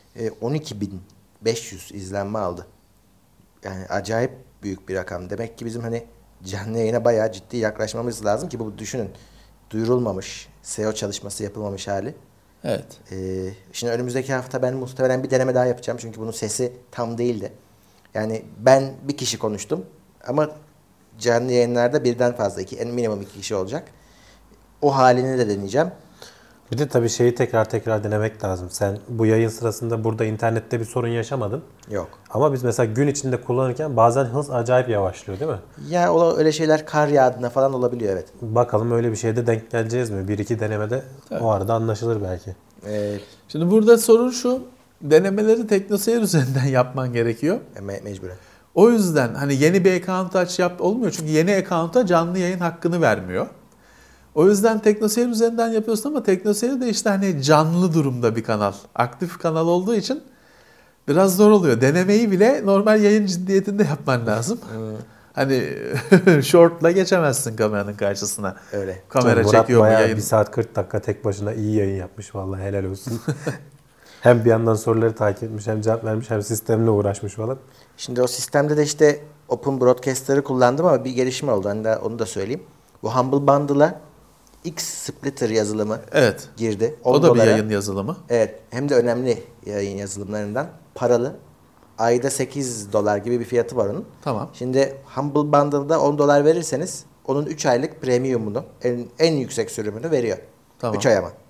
12.500 izlenme aldı. Yani acayip büyük bir rakam. Demek ki bizim hani canlı yayına bayağı ciddi yaklaşmamız lazım ki bu, düşünün, duyurulmamış, SEO çalışması yapılmamış hali. Evet. Şimdi önümüzdeki hafta ben muhtemelen bir deneme daha yapacağım. Çünkü bunun sesi tam değildi. Yani ben bir kişi konuştum ama canlı yayınlarda birden fazla, en minimum 2 kişi olacak. O halini de deneyeceğim. Bir de tabii şeyi tekrar denemek lazım. Sen bu yayın sırasında burada internette bir sorun yaşamadın. Yok. Ama biz mesela gün içinde kullanırken bazen hız acayip yavaşlıyor değil mi? Ya öyle şeyler kar yağdığında falan olabiliyor, evet. Bakalım öyle bir şeyde denk geleceğiz mi? Bir iki denemede o arada anlaşılır belki. Şimdi burada sorun şu. Denemeleri TeknoSeyir üzerinden yapman gerekiyor. Mecburen. O yüzden hani yeni bir account aç yap olmuyor. Çünkü yeni account'a canlı yayın hakkını vermiyor. O yüzden TeknoSeyir üzerinden yapıyorsun ama TeknoSeyir de işte hani canlı durumda bir kanal. Aktif kanal olduğu için biraz zor oluyor. Denemeyi bile normal yayın ciddiyetinde yapman lazım. Hani short'la geçemezsin kameranın karşısına. Öyle. Kamera Murat çekiyor mu bayağı yayın? 1 saat 40 dakika tek başına iyi yayın yapmış vallahi, helal olsun. Hem bir yandan soruları takip etmiş, hem cevap vermiş, hem sistemle uğraşmış falan. Şimdi o sistemde de işte Open Broadcaster'ı kullandım ama bir gelişme oldu. Hani de onu da söyleyeyim. Bu Humble Bundle'a XSplitter yazılımı Evet. girdi. O da bir $10'a. yayın yazılımı. Evet. Hem de önemli yayın yazılımlarından. Paralı. Ayda $8 gibi bir fiyatı var onun. Tamam. Şimdi Humble Bundle'da $10 verirseniz onun 3 aylık premiumunu, en yüksek sürümünü veriyor. Tamam. 3 ay ama.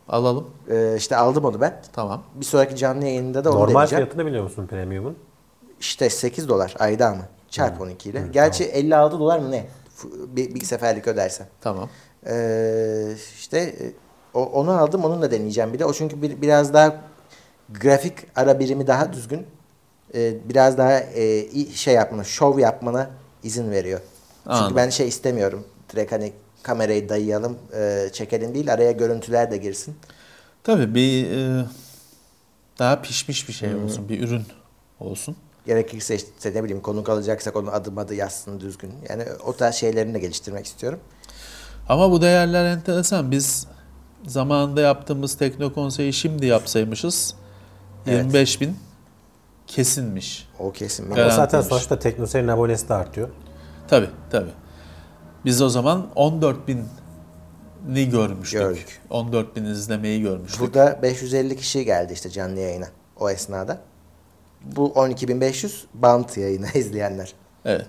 Alalım. İşte aldım onu ben. Tamam. Bir sonraki canlı yayında da onu Normal deneyeceğim. fiyatını biliyor musun premium'un? İşte $8 ayda mı? Çarp 12 ile. Gerçi $56 mı ne? Bir seferlik ödersen. Tamam. İşte onu aldım, onu da deneyeceğim bir de. O çünkü biraz daha grafik ara birimi daha düzgün. Biraz daha şey yapmana, şov yapmana izin veriyor. Çünkü Anladım. ben şey istemiyorum. Direkt hani kamerayı dayayalım, çekelim değil, araya görüntüler de girsin. Tabii bir daha pişmiş bir şey olsun. Bir ürün olsun. Gerekirse işte ne bileyim konuk alacaksak onu adı yazsın düzgün. Yani o tarz şeylerini de geliştirmek istiyorum. Ama bu değerler enteresan. Biz zamanında yaptığımız Teknokonseyi şimdi yapsaymışız. Evet. 25.000 kesinmiş. O kesin. Evet. O zaten Garantiymiş. sonuçta Teknoser'in abonesi de artıyor. Tabii. Biz o zaman 14.000'ni görmüştük. Gördük. 14.000 izlemeyi görmüştük. Burada 550 kişi geldi işte canlı yayına o esnada. Bu 12.500 bant yayını izleyenler. Evet.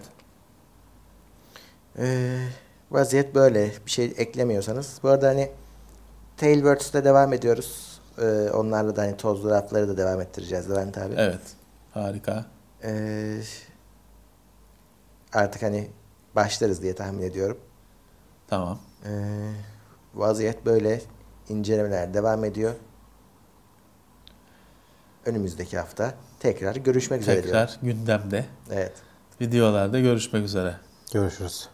Vaziyet böyle. Bir şey eklemiyorsanız. Bu arada hani Tailwords'te devam ediyoruz. Onlarla da hani tozlu rafları da devam ettireceğiz Levent abi. Evet. Harika. Artık hani başlarız diye tahmin ediyorum. Tamam. Vaziyet böyle. İncelemeler devam ediyor. Önümüzdeki hafta tekrar görüşmek üzere diyorum. Tekrar gündemde, Evet. videolarda görüşmek üzere. Görüşürüz.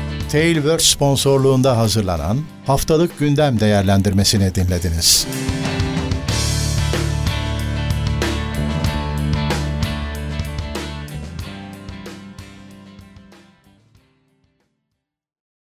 Tailwords sponsorluğunda hazırlanan haftalık gündem değerlendirmesini dinlediniz.